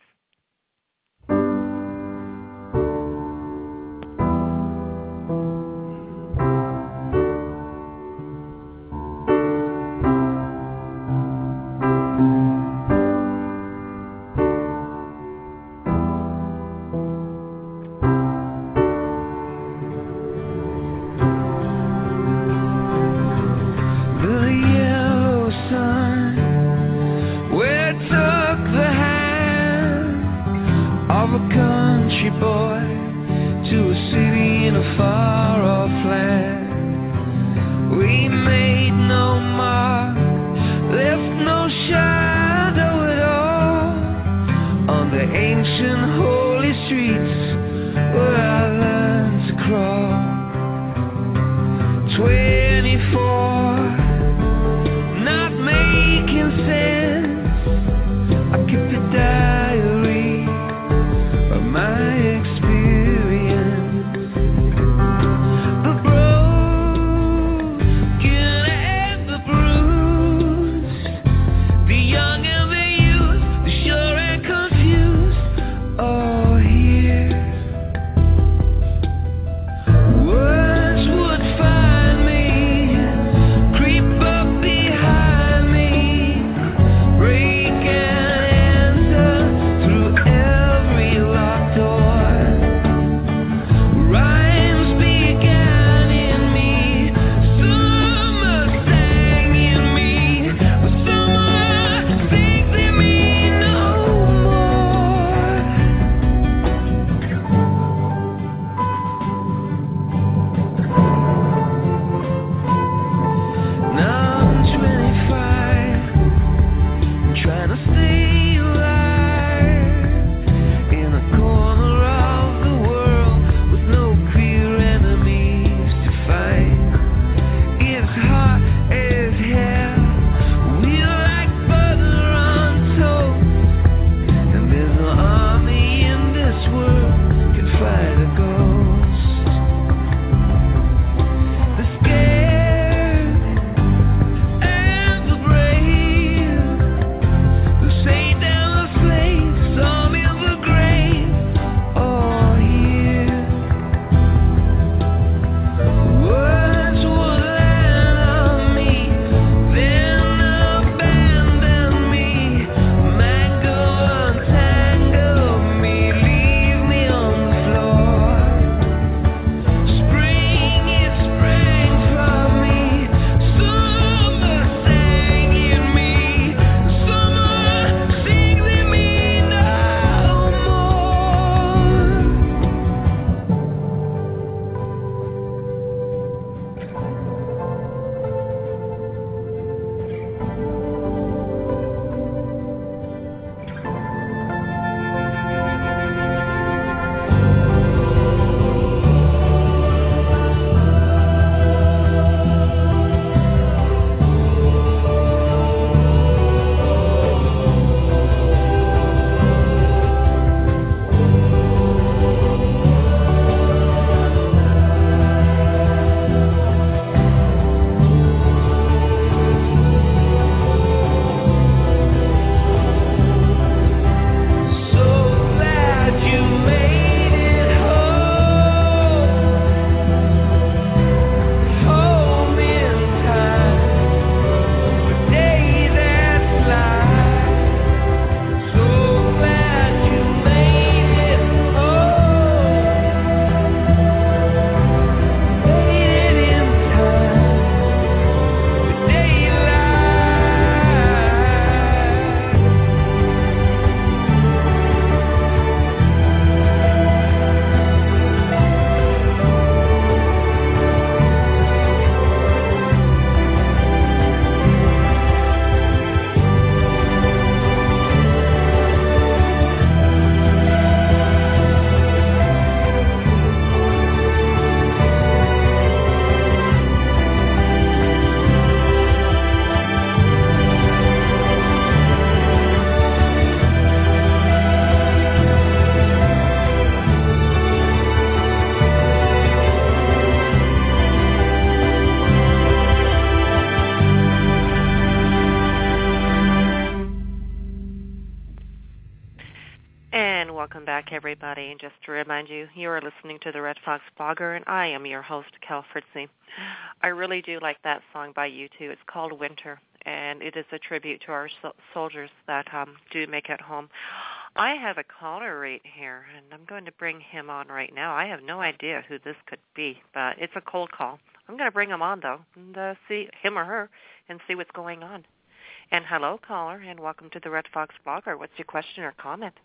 back, everybody. And just to remind you, you are listening to the Red Fox Blogger, and I am your host, Cal Fritzy. I really do like that song by U2. It's called Winter, and it is a tribute to our soldiers that do make it home. I have a caller right here, and I'm going to bring him on right now. I have no idea who this could be, but it's a cold call. I'm going to bring him on, though, and see him or her and see what's going on. And hello, caller, and welcome to the Red Fox Blogger. What's your question or comment?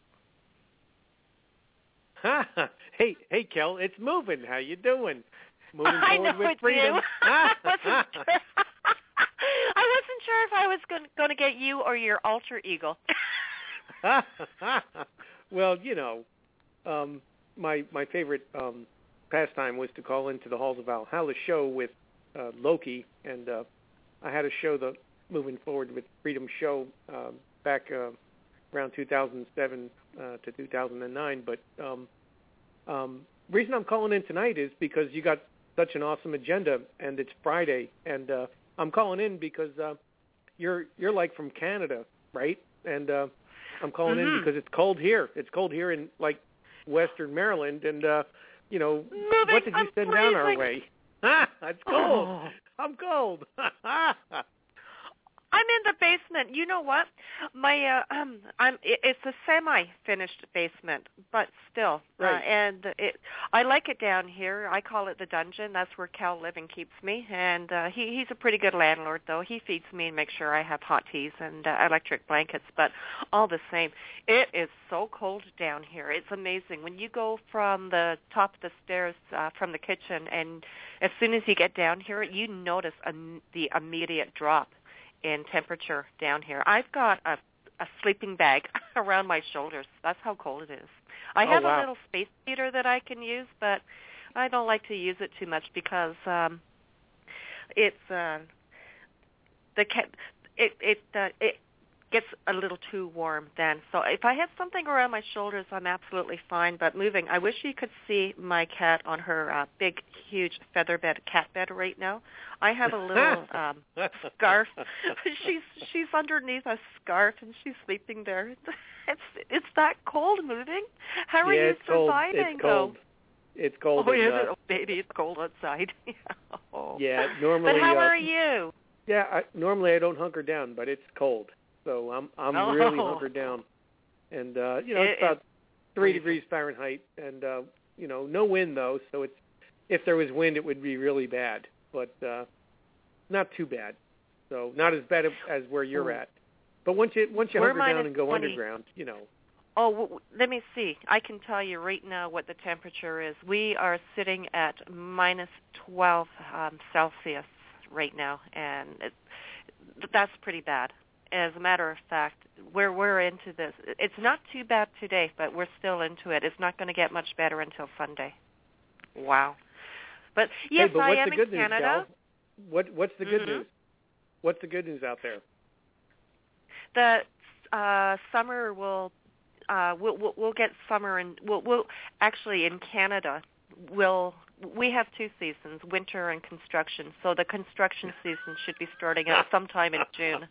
Hey, Kel, it's moving. How you doing? Moving I forward know with it's freedom. You. I wasn't sure if I was going to get you or your alter ego. Well, my favorite pastime was to call into the Halls of Valhalla show with Loki, and I had a show, the Moving Forward with Freedom show, back around 2007 to 2009. But reason I'm calling in tonight is because you got such an awesome agenda, and it's Friday, and I'm calling in because you're like from Canada, right? And I'm calling in because it's cold here. It's cold here in like Western Maryland, and what did you send down our way? It's cold. Oh. I'm cold. I'm in the basement. You know what? My it's a semi-finished basement, but still. Right. I like it down here. I call it the dungeon. That's where Cal Living keeps me, and he's a pretty good landlord, though. He feeds me and makes sure I have hot teas and electric blankets. But all the same, it is so cold down here. It's amazing. When you go from the top of the stairs from the kitchen, and as soon as you get down here, you notice the immediate drop in temperature down here. I've got a sleeping bag around my shoulders. That's how cold it is. I have a little space heater that I can use, but I don't like to use it too much because it gets a little too warm then. So if I had something around my shoulders, I'm absolutely fine. But moving, I wish you could see my cat on her big, huge feather bed, cat bed right now. I have a little scarf. She's underneath a scarf, and she's sleeping there. It's that cold, moving. How are you surviving, it's cold. though? It's cold. Oh, yeah, oh, baby, it's cold outside. Oh. Yeah, normally. But how are you? Yeah, normally I don't hunker down, but it's cold. So I'm really hunkered down, and it's about 3 degrees Fahrenheit, and no wind though. So if there was wind, it would be really bad, but not too bad. So not as bad as where you're at. But once you hunker down and go 20. underground, Oh, let me see. I can tell you right now what the temperature is. We are sitting at minus 12 Celsius right now, and that's pretty bad. As a matter of fact, we're into this. It's not too bad today, but we're still into it. It's not going to get much better until Sunday. Wow. But yes, but I what's am the good in news, Canada. Cal? What's the good news? What's the good news out there? The summer we'll get summer, and we'll actually in Canada we have 2 seasons, winter and construction. So the construction season should be starting at sometime in June.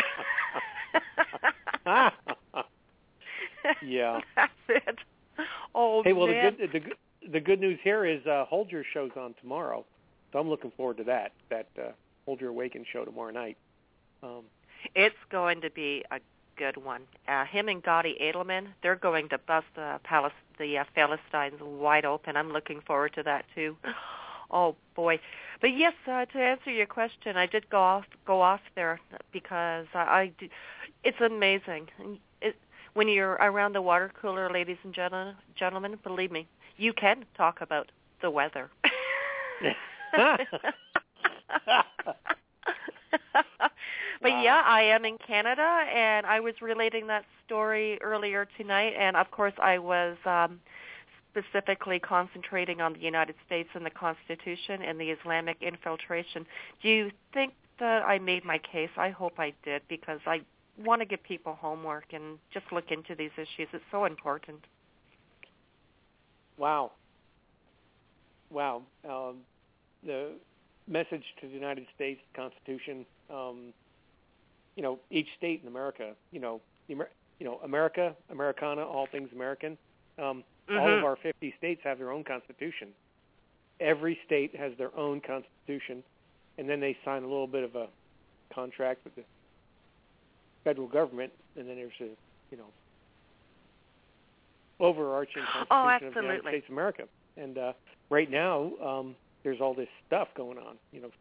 Yeah. That's it. Oh, hey, well, man. the good news here is Hold Your show's on tomorrow, so I'm looking forward to that Hold Your Awaken show tomorrow night. It's going to be a good one. Him and Gotti Edelman, they're going to bust the Philistines wide open. I'm looking forward to that too. Oh boy! But yes, to answer your question, I did go off there because it's amazing. When you're around the water cooler, ladies and gentlemen, believe me, you can talk about the weather. But yeah, I am in Canada, and I was relating that story earlier tonight, and of course I was specifically concentrating on the United States and the Constitution and the Islamic infiltration. Do you think that I made my case? I hope I did, because I want to give people homework and just look into these issues. It's so important. Wow. The message to the United States Constitution, each state in America, America, Americana, all things American, All of our 50 states have their own constitution. Every state has their own constitution, and then they sign a little bit of a contract with the federal government, and then there's a, overarching constitution of the United States of America. And right now, there's all this stuff going on,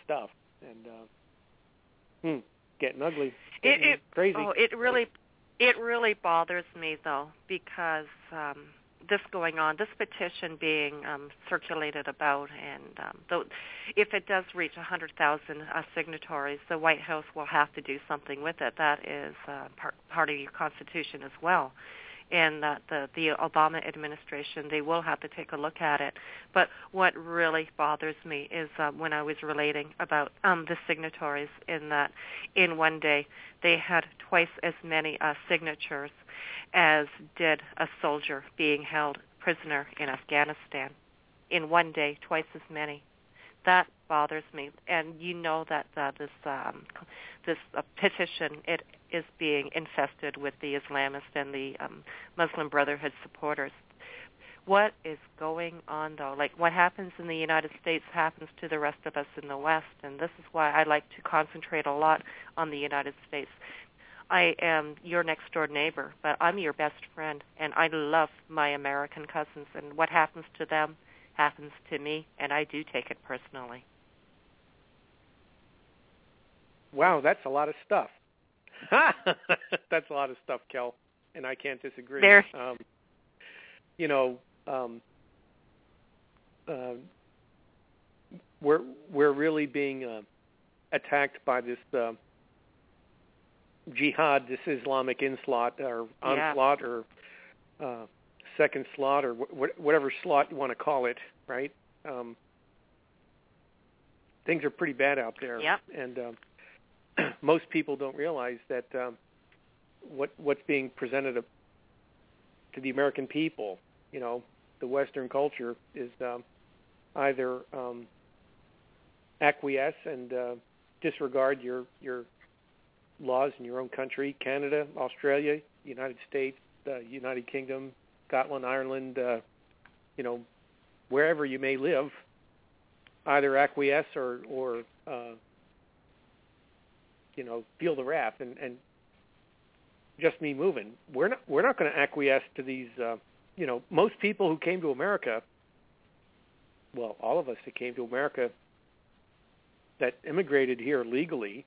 and getting ugly, getting crazy. Oh, it really bothers me, though, because this going on, this petition being circulated about, and though if it does reach 100,000 signatories, the White House will have to do something with it. That is part of your Constitution as well. And the Obama administration, they will have to take a look at it. But what really bothers me is when I was relating about the signatories, in that in one day they had twice as many signatures as did a soldier being held prisoner in Afghanistan. In one day, twice as many. That bothers me. And you know that this petition, it is being infested with the Islamist and the Muslim Brotherhood supporters. What is going on, though? Like, what happens in the United States happens to the rest of us in the West, and this is why I like to concentrate a lot on the United States. I am your next-door neighbor, but I'm your best friend, and I love my American cousins, and what happens to them happens to me, and I do take it personally. Wow, that's a lot of stuff. That's a lot of stuff, Kel, and I can't disagree. We're really being attacked by this jihad, this Islamic onslaught or second slot or whatever slot you want to call it, right? Things are pretty bad out there, and most people don't realize that what's being presented to the American people, the Western culture, is either acquiesce and disregard your laws in your own country, Canada, Australia, United States, United Kingdom, Scotland, Ireland, wherever you may live, either acquiesce or feel the wrath and just be moving. We're not going to acquiesce to these. Most people who came to America, well, all of us that came to America that immigrated here legally,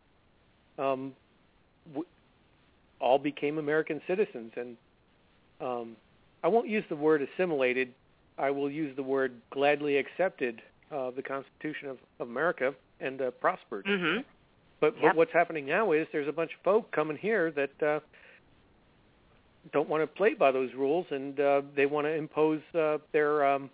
all became American citizens, and I won't use the word assimilated. I will use the word gladly accepted the Constitution of America and prospered. Mm-hmm. But what's happening now is there's a bunch of folk coming here that don't want to play by those rules, and they want to impose their governance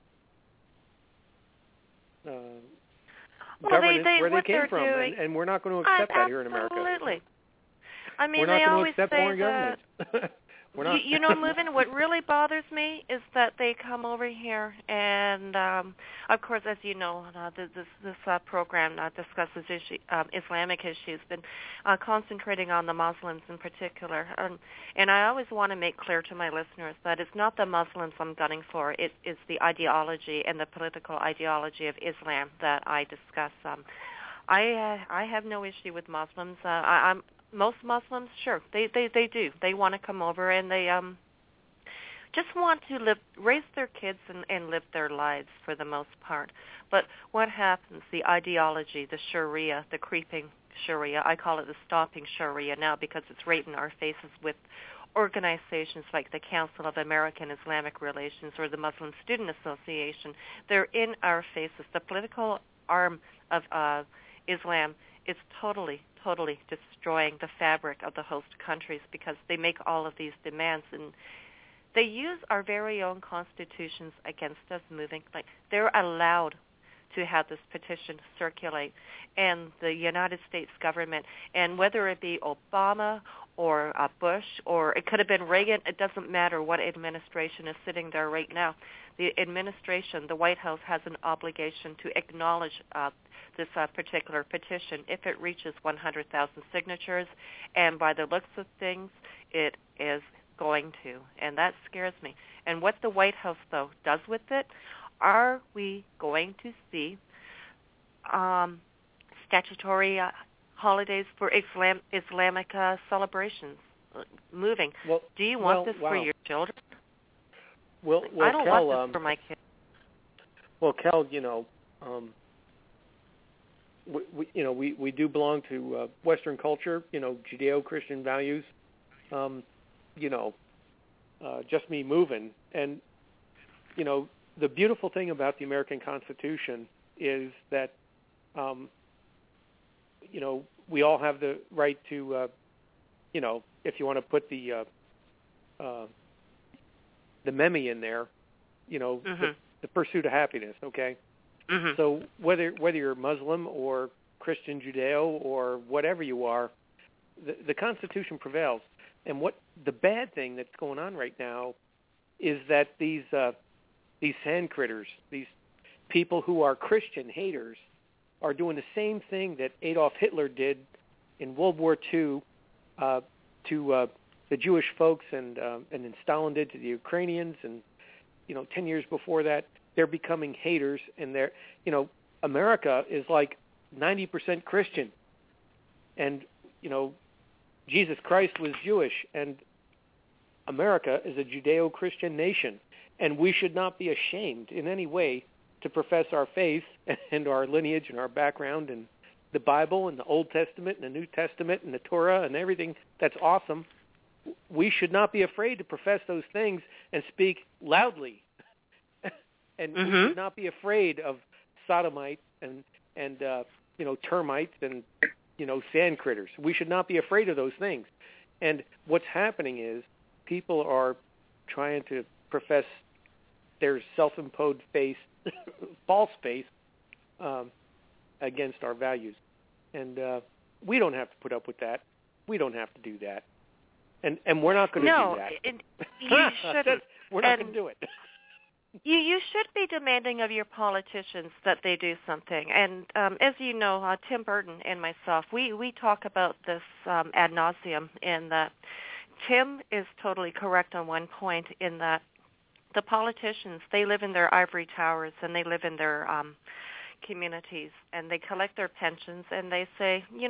where they came from, and we're not going to accept that here in America. Absolutely. I mean, we're not they going always to accept say foreign government. We're not. Movin', what really bothers me is that they come over here, and of course, as you know, this program discusses Islamic issues, but concentrating on the Muslims in particular. And I always want to make clear to my listeners that it's not the Muslims I'm gunning for. It is the ideology and the political ideology of Islam that I discuss. I have no issue with Muslims. Most Muslims, sure, they do. They want to come over, and they just want to raise their kids and live their lives for the most part. But what happens, the ideology, the Sharia, the creeping Sharia, I call it the stomping Sharia now because it's right in our faces with organizations like the Council of American Islamic Relations or the Muslim Student Association. They're in our faces. The political arm of Islam is totally destroying the fabric of the host countries because they make all of these demands, and they use our very own constitutions against us moving. Like, they're allowed to have this petition circulate, and the United States government, and whether it be Obama or Bush, or it could have been Reagan, it doesn't matter what administration is sitting there right now. The administration, the White House, has an obligation to acknowledge this particular petition if it reaches 100,000 signatures, and by the looks of things, it is going to, and that scares me. And what the White House, though, does with it, are we going to see statutory holidays for Islamic celebrations moving? Well, do you want this for your children? Well, I don't Kel, want this for my kids. Well, Kel, we do belong to Western culture, Judeo-Christian values, just me moving. And, the beautiful thing about the American Constitution is that, we all have the right to, if you want to put the meme in there, the pursuit of happiness, okay? Mm-hmm. So whether you're Muslim or Christian, Judeo, or whatever you are, the Constitution prevails. And what the bad thing that's going on right now is that these sand critters, these people who are Christian haters, are doing the same thing that Adolf Hitler did in World War II to the Jewish folks, and then Stalin did to the Ukrainians, and 10 years before that. They're becoming haters, and they're, America is like 90% Christian, and Jesus Christ was Jewish, and America is a Judeo-Christian nation, and we should not be ashamed in any way to profess our faith and our lineage and our background and the Bible and the Old Testament and the New Testament and the Torah and everything that's awesome. We should not be afraid to profess those things and speak loudly. And we should not be afraid of sodomites and termites and sand critters. We should not be afraid of those things. And what's happening is people are trying to profess their self-imposed faith, false faith, against our values. And we don't have to put up with that. We don't have to do that. And we're not going to do that. You shouldn't. We're not going to do it. You should be demanding of your politicians that they do something. And as you know, Tim Burton and myself, we talk about this ad nauseum, in that Tim is totally correct on one point, in that the politicians, they live in their ivory towers and they live in their communities, and they collect their pensions, and they say, I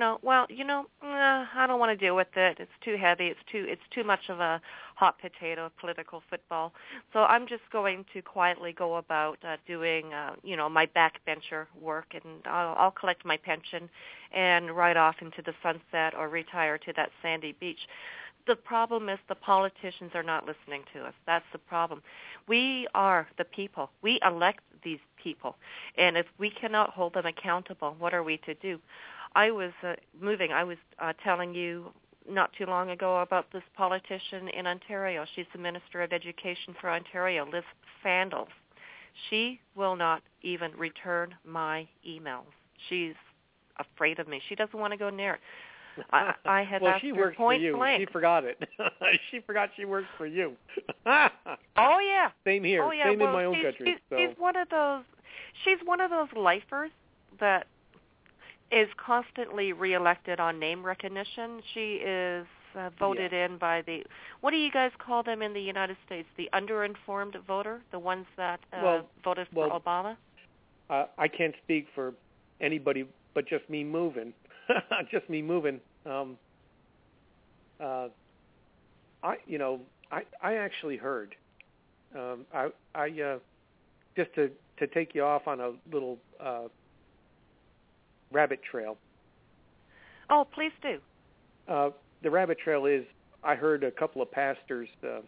don't want to deal with it. It's too heavy. It's too much of a hot potato of political football. So I'm just going to quietly go about doing, my backbencher work, and I'll collect my pension and ride off into the sunset or retire to that sandy beach. The problem is the politicians are not listening to us. That's the problem. We are the people. We elect these people. And if we cannot hold them accountable, what are we to do? I was telling you not too long ago about this politician in Ontario. She's the Minister of Education for Ontario, Liz Sandals. She will not even return my emails. She's afraid of me. She doesn't want to go near it. I had asked her point blank. She forgot it. She forgot she works for you. Oh yeah. Same here. Oh, yeah. Same well, in my own country. She's one of those. She's one of those lifers that is constantly reelected on name recognition. She is voted in by the. What do you guys call them in the United States? The underinformed voter, the ones that voted for Obama. I can't speak for anybody but just me moving. Just me moving. I actually heard. I just to take you off on a little rabbit trail. Oh, please do. The rabbit trail is, I heard a couple of pastors.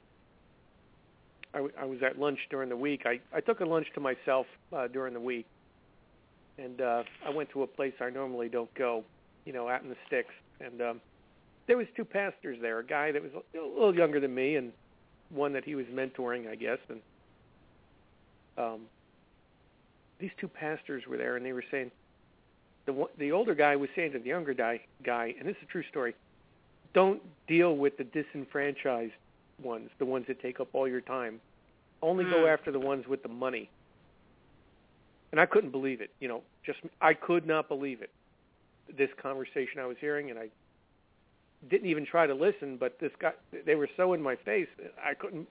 I was at lunch during the week. I took a lunch to myself during the week, and I went to a place I normally don't go. Out in the sticks. And there was two pastors there, a guy that was a little younger than me and one that he was mentoring, I guess. And these two pastors were there, and they were saying, the older guy was saying to the younger guy, and this is a true story, don't deal with the disenfranchised ones, the ones that take up all your time. Only go after the ones with the money. And I couldn't believe it. I could not believe it. This conversation I was hearing, and didn't even try to listen, but this guy, they were so in my face, I couldn't,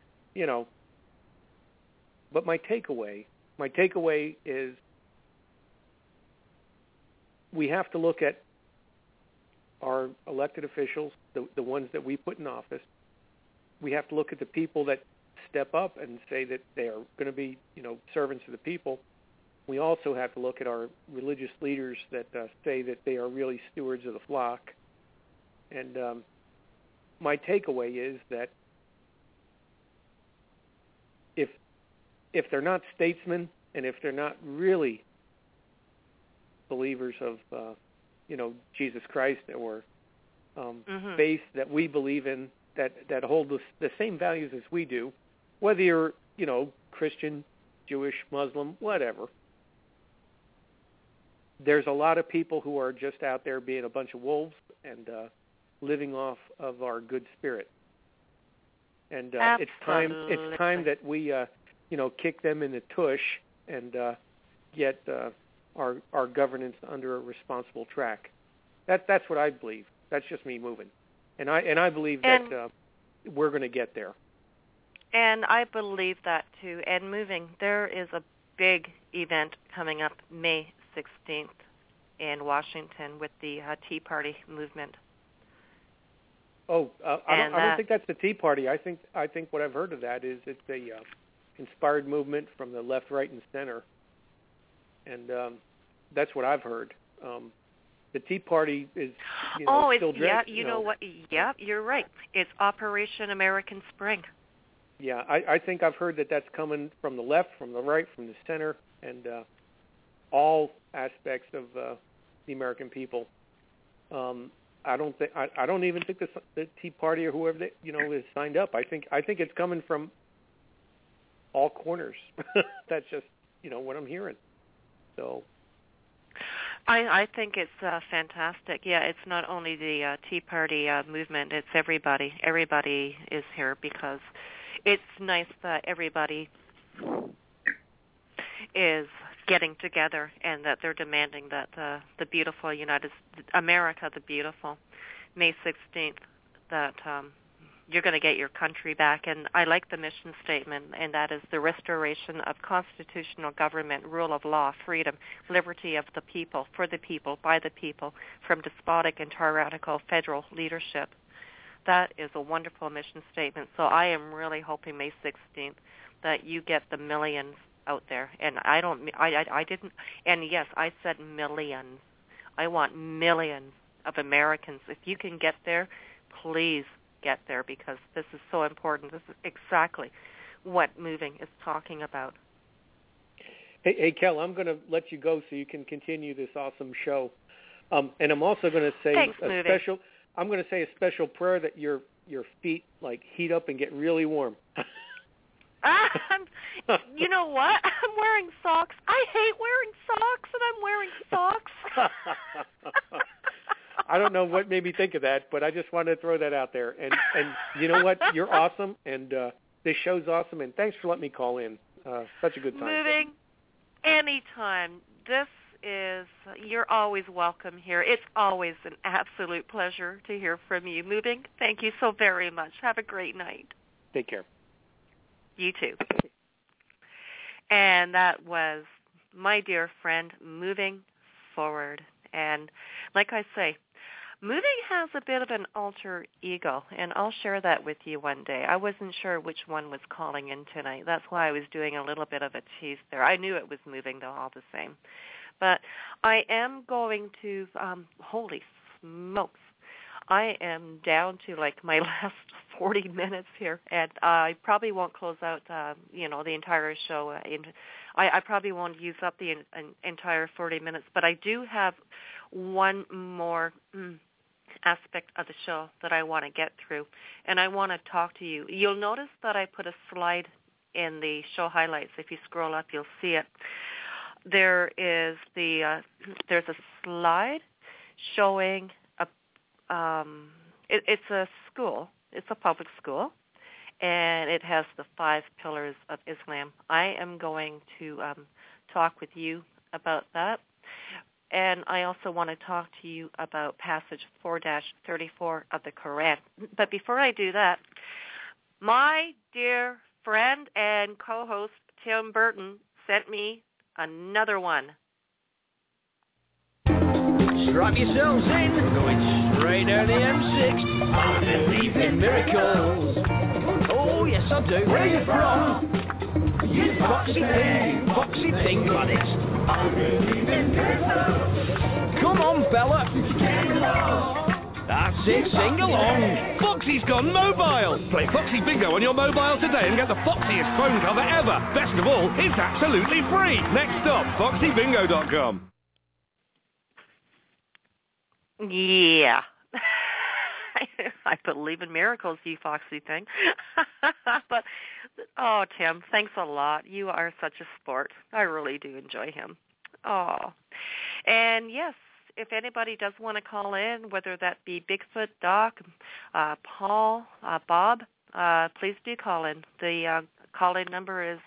But my takeaway is we have to look at our elected officials, the ones that we put in office. We have to look at the people that step up and say that they are going to be, servants of the people. We also have to look at our religious leaders that say that they are really stewards of the flock. And my takeaway is that if they're not statesmen and if they're not really believers of, Jesus Christ or faith that we believe in, that hold the same values as we do, whether you're, Christian, Jewish, Muslim, whatever. There's a lot of people who are just out there being a bunch of wolves and living off of our good spirit. And it's time that we, kick them in the tush and get our governance under a responsible track. That's what I believe. That's just me moving. And I believe that we're going to get there. And I believe that too. And moving, there is a big event coming up May 16th in Washington with the Tea Party movement. I don't think that's the Tea Party. I think what I've heard of that is it's a inspired movement from the left, right, and center, and that's what I've heard. The Tea Party is, still dressed. You know what? Yeah, you're right. It's Operation American Spring. Yeah, I think I've heard that that's coming from the left, from the right, from the center, and all aspects of the American people. I don't even think the Tea Party or whoever is signed up. I think it's coming from all corners. That's just what I'm hearing. So I think it's fantastic. Yeah, it's not only the Tea Party movement; it's everybody. Everybody is here because it's nice that everybody is getting together and that they're demanding that the beautiful America, the beautiful, May 16th, that you're going to get your country back. And I like the mission statement, and that is the restoration of constitutional government, rule of law, freedom, liberty of the people, for the people, by the people, from despotic and tyrannical federal leadership. That is a wonderful mission statement. So I am really hoping May 16th that you get the millions out there. And I didn't, and yes, I said millions. I want millions of Americans. If you can get there, please get there, because this is so important. This is exactly what moving is talking about. Hey, Kel, I'm going to let you go so you can continue this awesome show. And I'm also going to say I'm going to say a special prayer that your feet heat up and get really warm. You know what? I'm wearing socks. I hate wearing socks, and I'm wearing socks. I don't know what made me think of that, but I just wanted to throw that out there. And you know what? You're awesome, and this show's awesome, and thanks for letting me call in. Such a good time. Moving anytime. You're always welcome here. It's always an absolute pleasure to hear from you. Moving, thank you so very much. Have a great night. Take care. You too. And that was my dear friend, Moving Forward. And like I say, moving has a bit of an alter ego, and I'll share that with you one day. I wasn't sure which one was calling in tonight. That's why I was doing a little bit of a tease there. I knew it was moving, though, all the same. But I am going to, holy smokes, I am down to my last 40 minutes here, and I probably won't close out, the entire show. I probably won't use up the entire 40 minutes, but I do have one more aspect of the show that I want to get through, and I want to talk to you. You'll notice that I put a slide in the show highlights. If you scroll up, you'll see it. There's a slide showing it's a school. It's a public school, and it has the 5 pillars of Islam. I am going to talk with you about that. And I also want to talk to you about passage 4-34 of the Quran. But before I do that, my dear friend and co-host Tim Burton sent me another one. Strap yourselves in, going straight down the M6. I believe in miracles. Oh, yes, I do. Where are you from? You foxy pink planets. I believe in miracles. Come on, fella. That's it, sing along. Foxy's gone mobile. Play Foxy Bingo on your mobile today and get the foxiest phone cover ever. Best of all, it's absolutely free. Next stop, foxybingo.com. Yeah. I believe in miracles, you foxy thing. But, oh, Tim, thanks a lot. You are such a sport. I really do enjoy him. Oh. And, yes, if anybody does want to call in, whether that be Bigfoot, Doc, Paul, Bob, please do call in. The call-in number is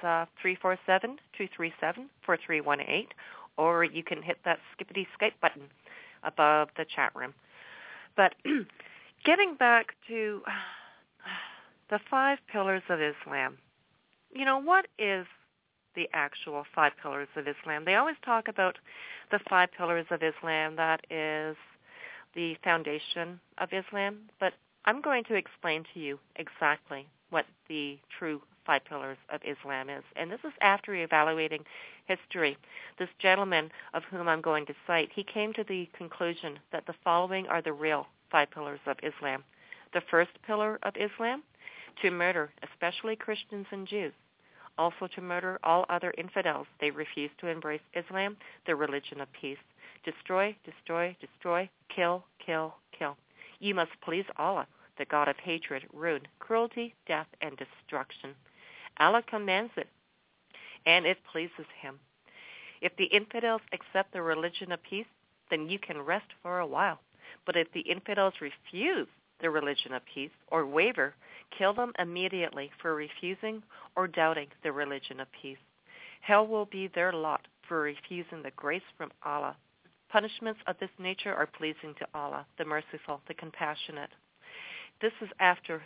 347-237-4318, or you can hit that skippity Skype button above the chat room. But getting back to the 5 pillars of Islam, you know, what is the actual 5 pillars of Islam? They always talk about the 5 pillars of Islam. That is the foundation of Islam. But I'm going to explain to you exactly what the true 5 pillars of Islam is. And this is after evaluating history. This gentleman of whom I'm going to cite, he came to the conclusion that the following are the real 5 pillars of Islam. The first pillar of Islam, to murder, especially Christians and Jews. Also to murder all other infidels. They refuse to embrace Islam, the religion of peace. Destroy, destroy, destroy, kill, kill, kill. You must please Allah, the God of hatred, ruin, cruelty, death, and destruction. Allah commands it, and it pleases him. If the infidels accept the religion of peace, then you can rest for a while. But if the infidels refuse the religion of peace or waver, kill them immediately for refusing or doubting the religion of peace. Hell will be their lot for refusing the grace from Allah. Punishments of this nature are pleasing to Allah, the merciful, the compassionate. This is after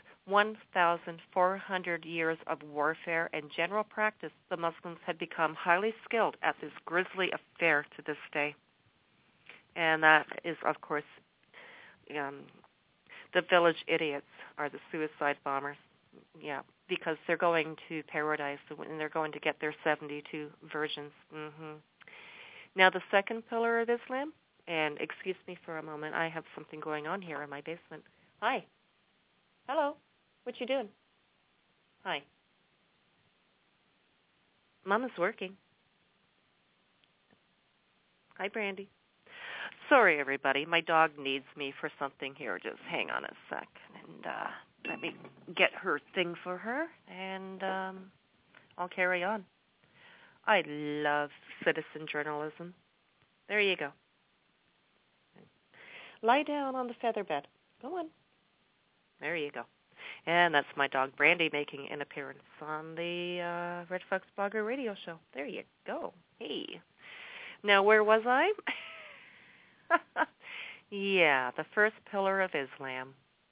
1,400 years of warfare and general practice. The Muslims had become highly skilled at this grisly affair to this day. And that is, of course, the village idiots are the suicide bombers. Yeah, because they're going to paradise and they're going to get their 72 virgins. Now, the second pillar of Islam, and excuse me for a moment, I have something going on here in my basement. Hi. Hello. What you doing? Hi. Mama's working. Hi, Brandy. Sorry, everybody. My dog needs me for something here. Just hang on a sec. And let me get her thing for her, and I'll carry on. I love citizen journalism. There you go. Lie down on the feather bed. Go on. There you go. And that's my dog, Brandy, making an appearance on the Red Fox Blogger radio show. There you go. Hey. Now, where was I? Yeah, the first pillar of Islam.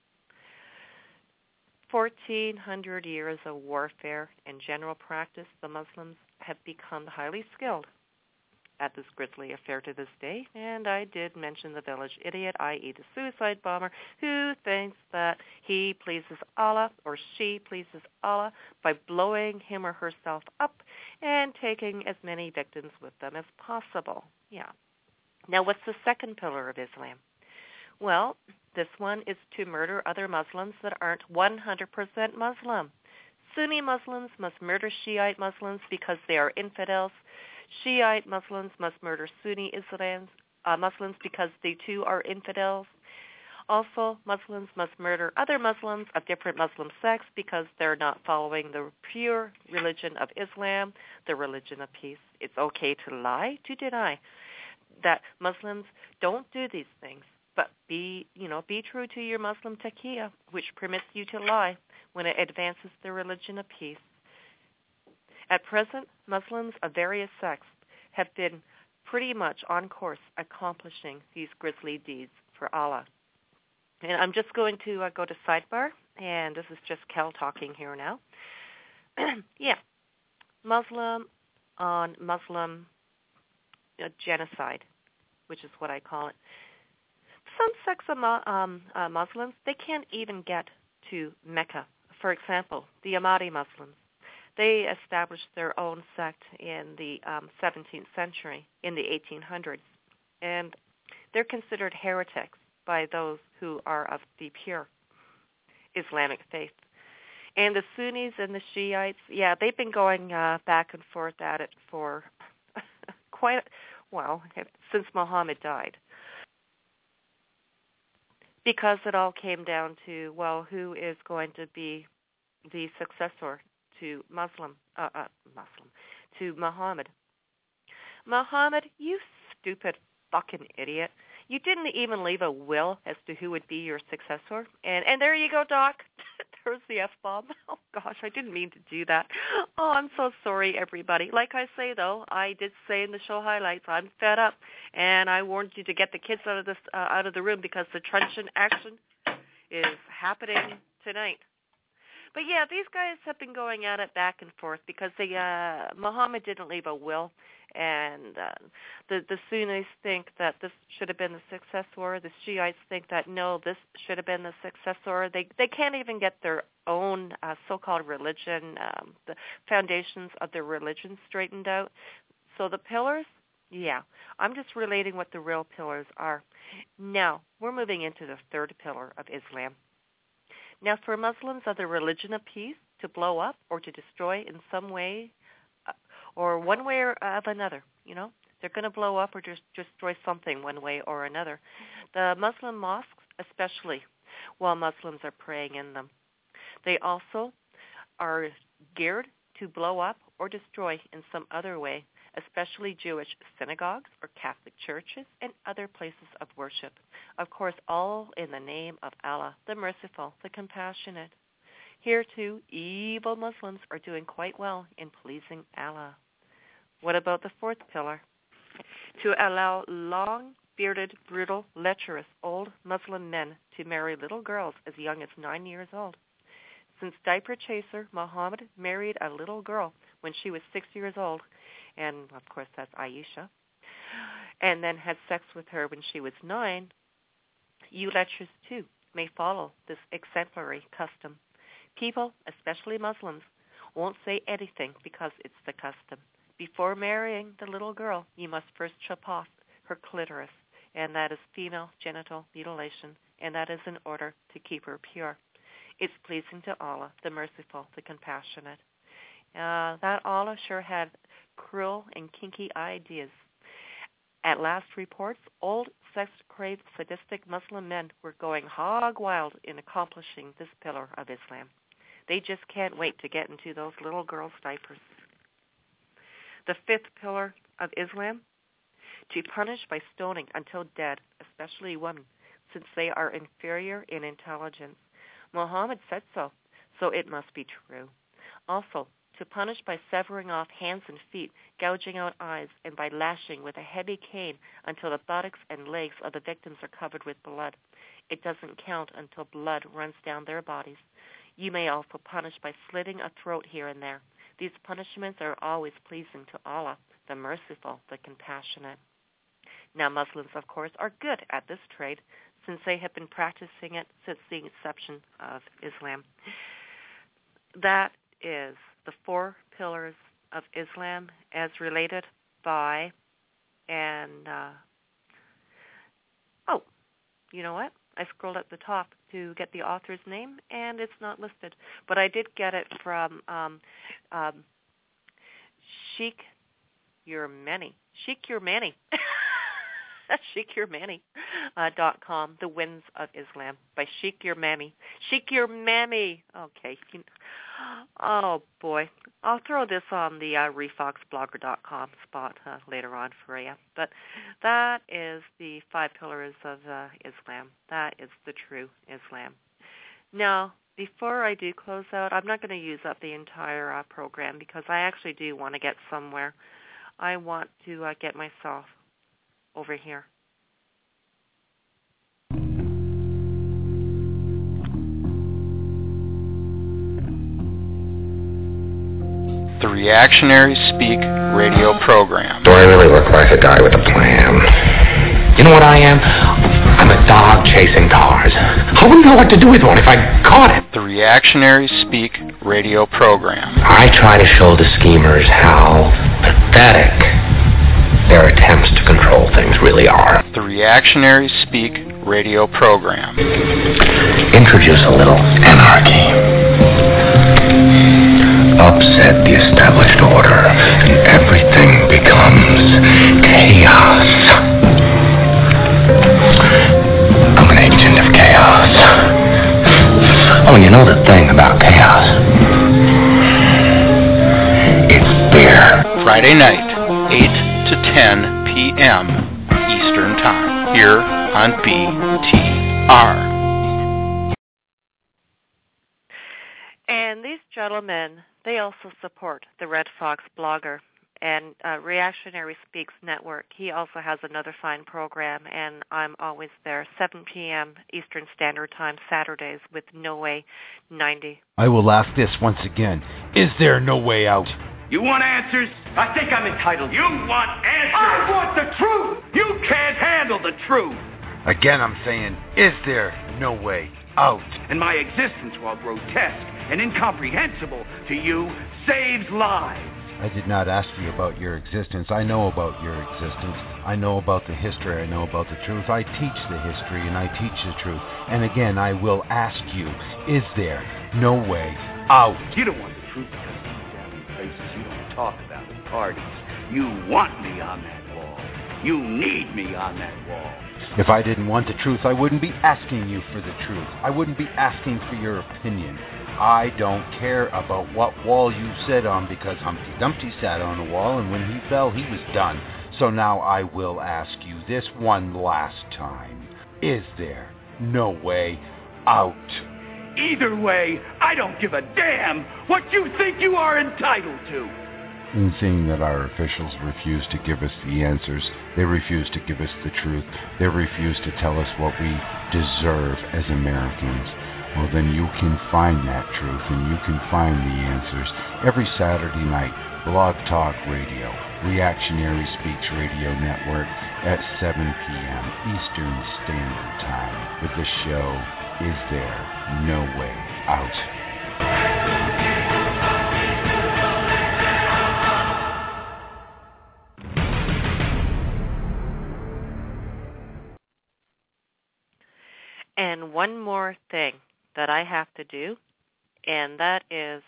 1,400 years of warfare and general practice, the Muslims have become highly skilled at this grisly affair to this day. And I did mention the village idiot, i.e. the suicide bomber, who thinks that he pleases Allah or she pleases Allah by blowing him or herself up and taking as many victims with them as possible. Yeah. Now, what's the second pillar of Islam? Well, this one is to murder other Muslims that aren't 100% Muslim. Sunni Muslims must murder Shiite Muslims because they are infidels. Shiite Muslims must murder Sunni Muslims because they too are infidels. Also, Muslims must murder other Muslims of different Muslim sects because they're not following the pure religion of Islam, the religion of peace. It's okay to lie, to deny that Muslims don't do these things, but be true to your Muslim taqiyya, which permits you to lie when it advances the religion of peace. At present, Muslims of various sects have been pretty much on course accomplishing these grisly deeds for Allah. And I'm just going to go to sidebar, and this is just Kel talking here now. Yeah, Muslim on Muslim genocide, which is what I call it. Some sects of Muslims, they can't even get to Mecca. For example, the Ahmadi Muslims. They established their own sect in the 17th century, in the 1800s, and they're considered heretics by those who are of the pure Islamic faith. And the Sunnis and the Shiites, yeah, they've been going back and forth at it for since Muhammad died. Because it all came down to, well, who is going to be the successor to to Muhammad. Muhammad, you stupid fucking idiot. You didn't even leave a will as to who would be your successor. And there you go, Doc. There's the F-bomb. Oh, gosh, I didn't mean to do that. Oh, I'm so sorry, everybody. Like I say, though, I did say in the show highlights, I'm fed up, and I warned you to get the kids out of the room because the truncheon action is happening tonight. But yeah, these guys have been going at it back and forth because Muhammad didn't leave a will, and the Sunnis think that this should have been the successor. The Shiites think that no, this should have been the successor. They can't even get their own so-called religion, the foundations of their religion straightened out. So the pillars, yeah, I'm just relating what the real pillars are. Now we're moving into the third pillar of Islam. Now, for Muslims of the religion of peace to blow up or to destroy in some way or one way or of another, they're going to blow up or just destroy something one way or another. The Muslim mosques, especially while Muslims are praying in them, they also are geared to blow up or destroy in some other way, especially Jewish synagogues or Catholic churches and other places of worship. Of course, all in the name of Allah, the merciful, the compassionate. Here, too, evil Muslims are doing quite well in pleasing Allah. What about the fourth pillar? To allow long-bearded, brutal, lecherous old Muslim men to marry little girls as young as 9 years old. Since diaper chaser Muhammad married a little girl when she was 6 years old, and of course that's Aisha, and then had sex with her when she was 9, you lecherous too may follow this exemplary custom. People, especially Muslims, won't say anything because it's the custom. Before marrying the little girl, you must first chop off her clitoris, and that is female genital mutilation, and that is in order to keep her pure. It's pleasing to Allah, the merciful, the compassionate. That Allah sure had cruel and kinky ideas. At last reports, old sex-craved, sadistic Muslim men were going hog wild in accomplishing this pillar of Islam. They just can't wait to get into those little girls' diapers. The fifth pillar of Islam, to punish by stoning until dead, especially women, since they are inferior in intelligence. Muhammad said so, so it must be true. Also, to punish by severing off hands and feet, gouging out eyes, and by lashing with a heavy cane until the buttocks and legs of the victims are covered with blood. It doesn't count until blood runs down their bodies. You may also punish by slitting a throat here and there. These punishments are always pleasing to Allah, the merciful, the compassionate. Now, Muslims, of course, are good at this trade since they have been practicing it since the inception of Islam. That is the 4 pillars of Islam as related by, and, you know what? I scrolled at the top to get the author's name, and it's not listed. But I did get it from Sheikh Yurmani. SheikhYurmani.com, The Winds of Islam by Sheikh Yurmani. Sheikh Yurmani. Okay. Oh, boy. I'll throw this on the refoxblogger.com spot later on for you. But that is the 5 pillars of Islam. That is the true Islam. Now, before I do close out, I'm not going to use up the entire program because I actually do want to get somewhere. I want to get myself over here. The Reactionary Speak radio program. Do I really look like a guy with a plan? You know what I am? I'm a dog chasing cars. I wouldn't know what to do with one if I caught it. The Reactionary Speak radio program. I try to show the schemers how pathetic their attempts to control things really are. The Reactionary Speak radio program. Introduce a little anarchy. Upset the established order, and everything becomes chaos. I'm an agent of chaos. Oh, you know the thing about chaos? It's beer. Friday night, 8 to 10 p.m. Eastern Time, here on BTR. And these gentlemen, they also support the Red Fox blogger and Reactionary Speaks Network. He also has another fine program, and I'm always there, 7 p.m. Eastern Standard Time, Saturdays, with No Way 90. I will ask this once again. Is there no way out? You want answers? I think I'm entitled. You want answers? I want the truth! You can't handle the truth! Again, I'm saying, is there no way out? And my existence, while grotesque and incomprehensible to you, saves lives. I did not ask you about your existence. I know about your existence. I know about the history. I know about the truth. I teach the history and I teach the truth. And again, I will ask you, is there no way out? You don't want the truth because these damn places you don't talk about in parties. You want me on that wall. You need me on that wall. If I didn't want the truth, I wouldn't be asking you for the truth. I wouldn't be asking for your opinion. I don't care about what wall you sit on because Humpty Dumpty sat on a wall and when he fell, he was done. So now I will ask you this one last time. Is there no way out? Either way, I don't give a damn what you think you are entitled to. In seeing that our officials refuse to give us the answers, they refuse to give us the truth, they refuse to tell us what we deserve as Americans, well then you can find that truth and you can find the answers every Saturday night, Blog Talk Radio, Reactionary Speaks Radio Network at 7 p.m. Eastern Standard Time with the show, Is There No Way Out? And one more thing that I have to do, and that is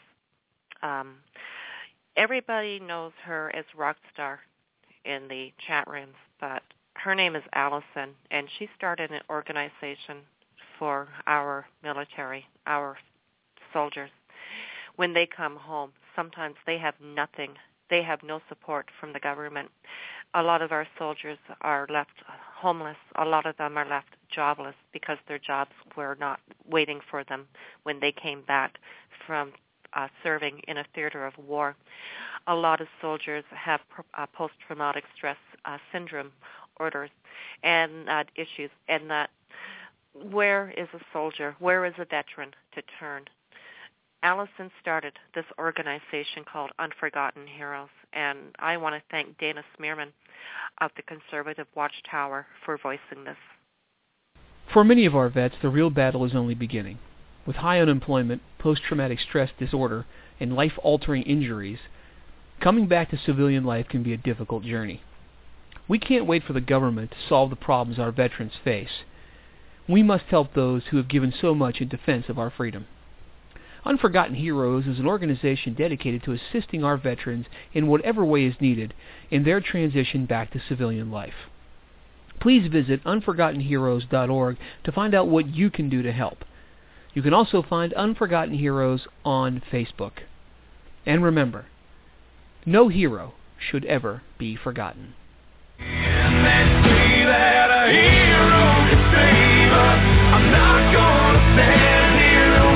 everybody knows her as Rockstar in the chat rooms, but her name is Allison, and she started an organization for our military, our soldiers. When they come home, sometimes they have nothing. They have no support from the government. A lot of our soldiers are left homeless. A lot of them are left jobless because their jobs were not waiting for them when they came back from serving in a theater of war. A lot of soldiers have post-traumatic stress syndrome orders and issues, and that where is a soldier, where is a veteran to turn? Allison started this organization called Unforgotten Heroes, and I want to thank Dana Smearman of the Conservative Watchtower for voicing this. For many of our vets, the real battle is only beginning. With high unemployment, post-traumatic stress disorder, and life-altering injuries, coming back to civilian life can be a difficult journey. We can't wait for the government to solve the problems our veterans face. We must help those who have given so much in defense of our freedom. Unforgotten Heroes is an organization dedicated to assisting our veterans in whatever way is needed in their transition back to civilian life. Please visit unforgottenheroes.org to find out what you can do to help. You can also find Unforgotten Heroes on Facebook. And remember, no hero should ever be forgotten. And they say that a hero can save us. I'm not gonna stand here and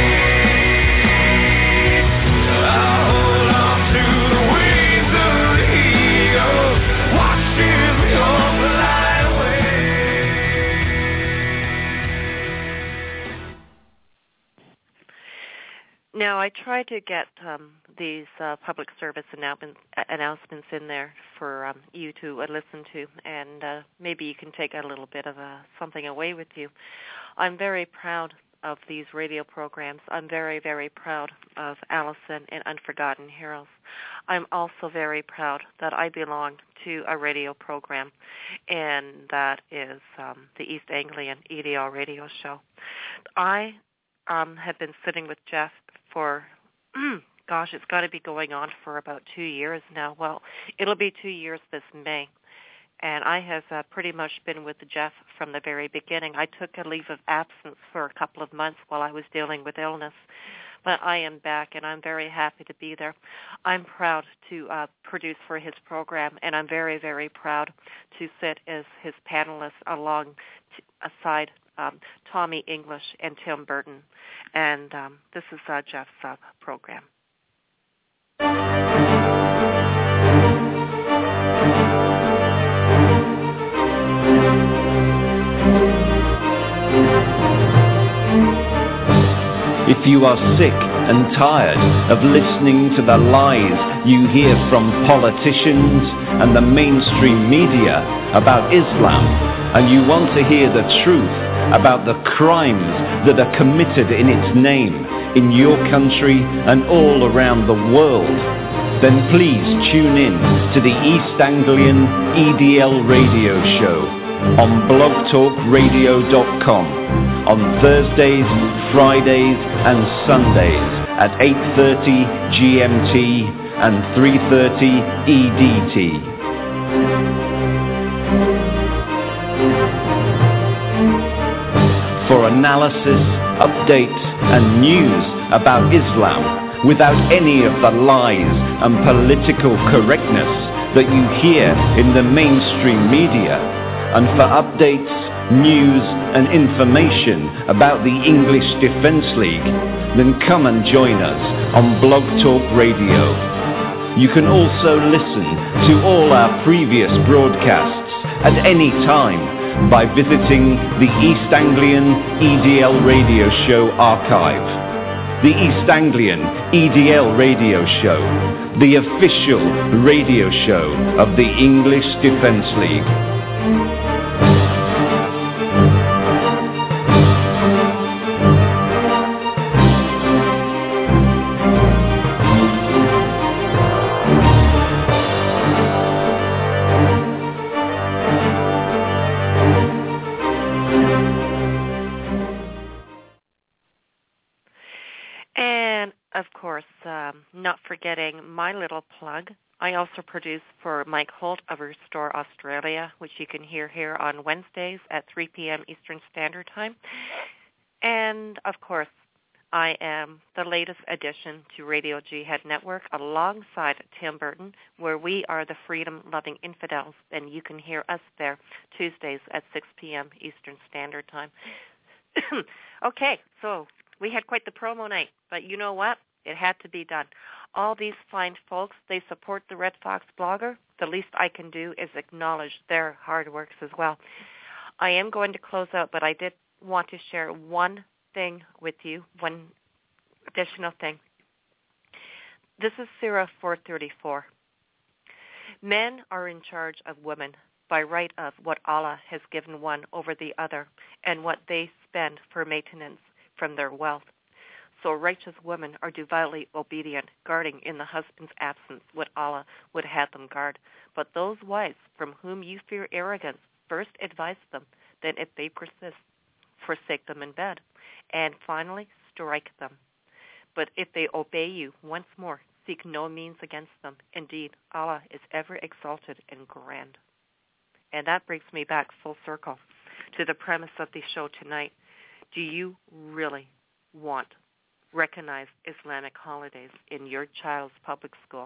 wait. I'll hold on to the wings of the eagle. Watch as we hope Now, I try to get these public service announcements in there for you to listen to, and maybe you can take a little bit of something away with you. I'm very proud of these radio programs. I'm very, very proud of Allison and Unforgotten Heroes. I'm also very proud that I belong to a radio program, and that is the East Anglian EDL radio show. I have been sitting with Jeff for, it's got to be going on for about 2 years now. Well, it'll be 2 years this May. And I have pretty much been with Jeff from the very beginning. I took a leave of absence for a couple of months while I was dealing with illness. But I am back, and I'm very happy to be there. I'm proud to produce for his program, and I'm very, very proud to sit as his panelist alongside Tommy English and Tim Burton. And this is Jeff's program. If you are sick and tired of listening to the lies you hear from politicians and the mainstream media about Islam, and you want to hear the truth about the crimes that are committed in its name in your country and all around the world, then please tune in to the East Anglian EDL radio show on blogtalkradio.com on Thursdays, Fridays and Sundays at 8:30 GMT and 3:30 EDT. For analysis, updates and news about Islam without any of the lies and political correctness that you hear in the mainstream media, and for updates, news and information about the English Defence League, then come and join us on Blog Talk Radio. You can also listen to all our previous broadcasts at any time by visiting the East Anglian EDL Radio Show archive. The East Anglian EDL Radio Show, the official radio show of the English Defence League. Not forgetting my little plug. I also produce for Mike Holt of Restore Australia, which you can hear here on Wednesdays at 3 p.m. Eastern Standard Time. And, of course, I am the latest addition to Radio Jihad Network alongside Tim Burton, where we are the freedom-loving infidels, and you can hear us there Tuesdays at 6 p.m. Eastern Standard Time. Okay, so we had quite the promo night, but you know what? It had to be done. All these fine folks, they support the Red Fox Blogger. The least I can do is acknowledge their hard works as well. I am going to close out, but I did want to share one thing with you, one additional thing. This is Surah 434. Men are in charge of women by right of what Allah has given one over the other and what they spend for maintenance from their wealth. So righteous women are devoutly obedient, guarding in the husband's absence what Allah would have them guard. But those wives from whom you fear arrogance, first advise them, then if they persist, forsake them in bed, and finally strike them. But if they obey you once more, seek no means against them. Indeed, Allah is ever exalted and grand. And that brings me back full circle to the premise of the show tonight. Do you really want recognized Islamic holidays in your child's public school?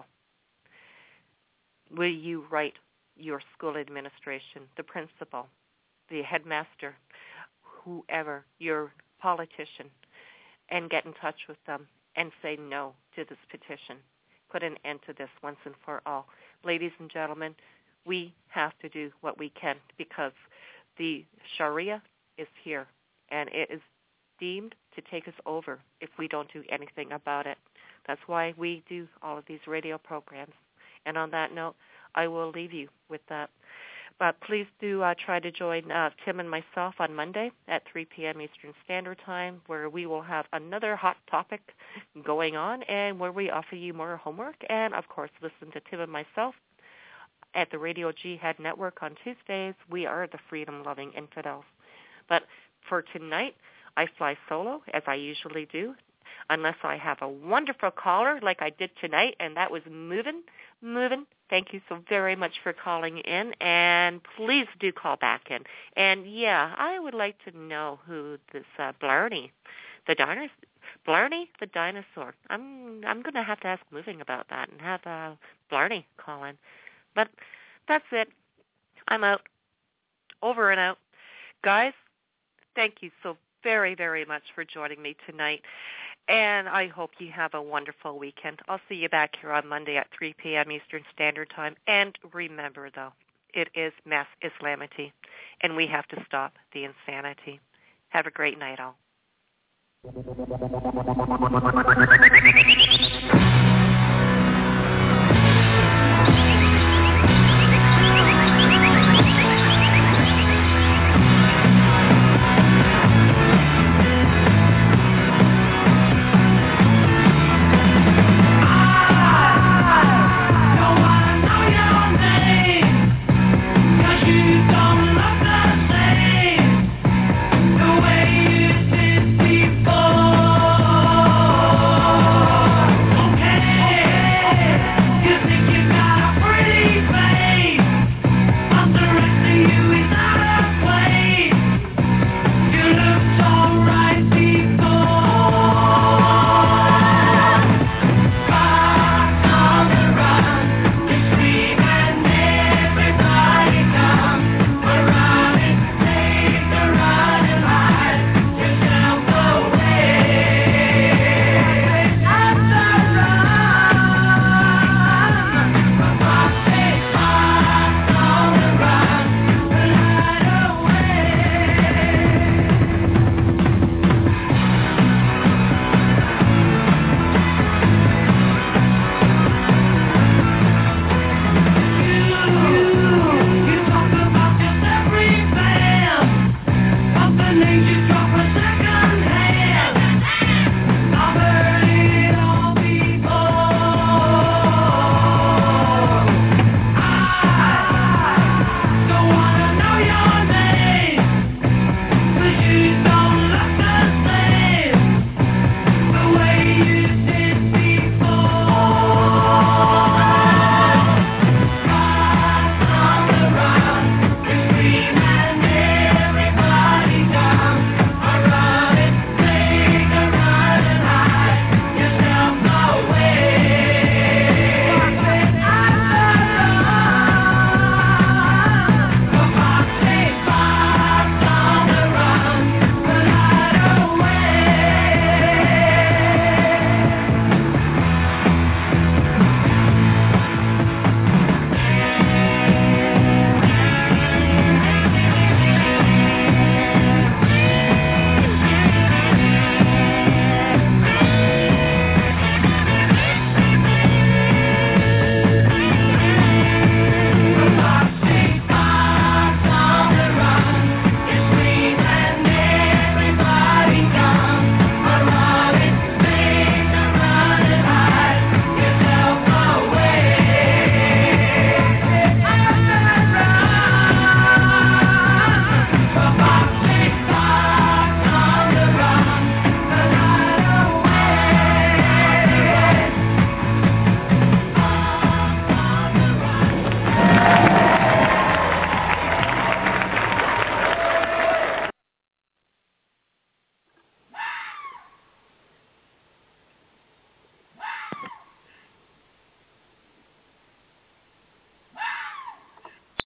Will you write your school administration, the principal, the headmaster, whoever, your politician, and get in touch with them and say no to this petition? Put an end to this once and for all. Ladies and gentlemen, we have to do what we can because the Sharia is here, and it is deemed to take us over if we don't do anything about it. That's why we do all of these radio programs. And on that note, I will leave you with that. But please do try to join Tim and myself on Monday at 3 p.m. Eastern Standard Time, where we will have another hot topic going on and where we offer you more homework. And, of course, listen to Tim and myself at the Radio Jihad Network on Tuesdays. We are the freedom-loving infidels. But for tonight, I fly solo, as I usually do, unless I have a wonderful caller like I did tonight, and that was Movin'. Thank you so very much for calling in, and please do call back in. And, yeah, I would like to know who this Blarney, the dinosaur. I'm going to have to ask Moving about that and have Blarney call in. But that's it. I'm out. Over and out. Guys, thank you so very, very much for joining me tonight. And I hope you have a wonderful weekend. I'll see you back here on Monday at 3 p.m. Eastern Standard Time. And remember, though, it is mass Islamity, and we have to stop the insanity. Have a great night, all.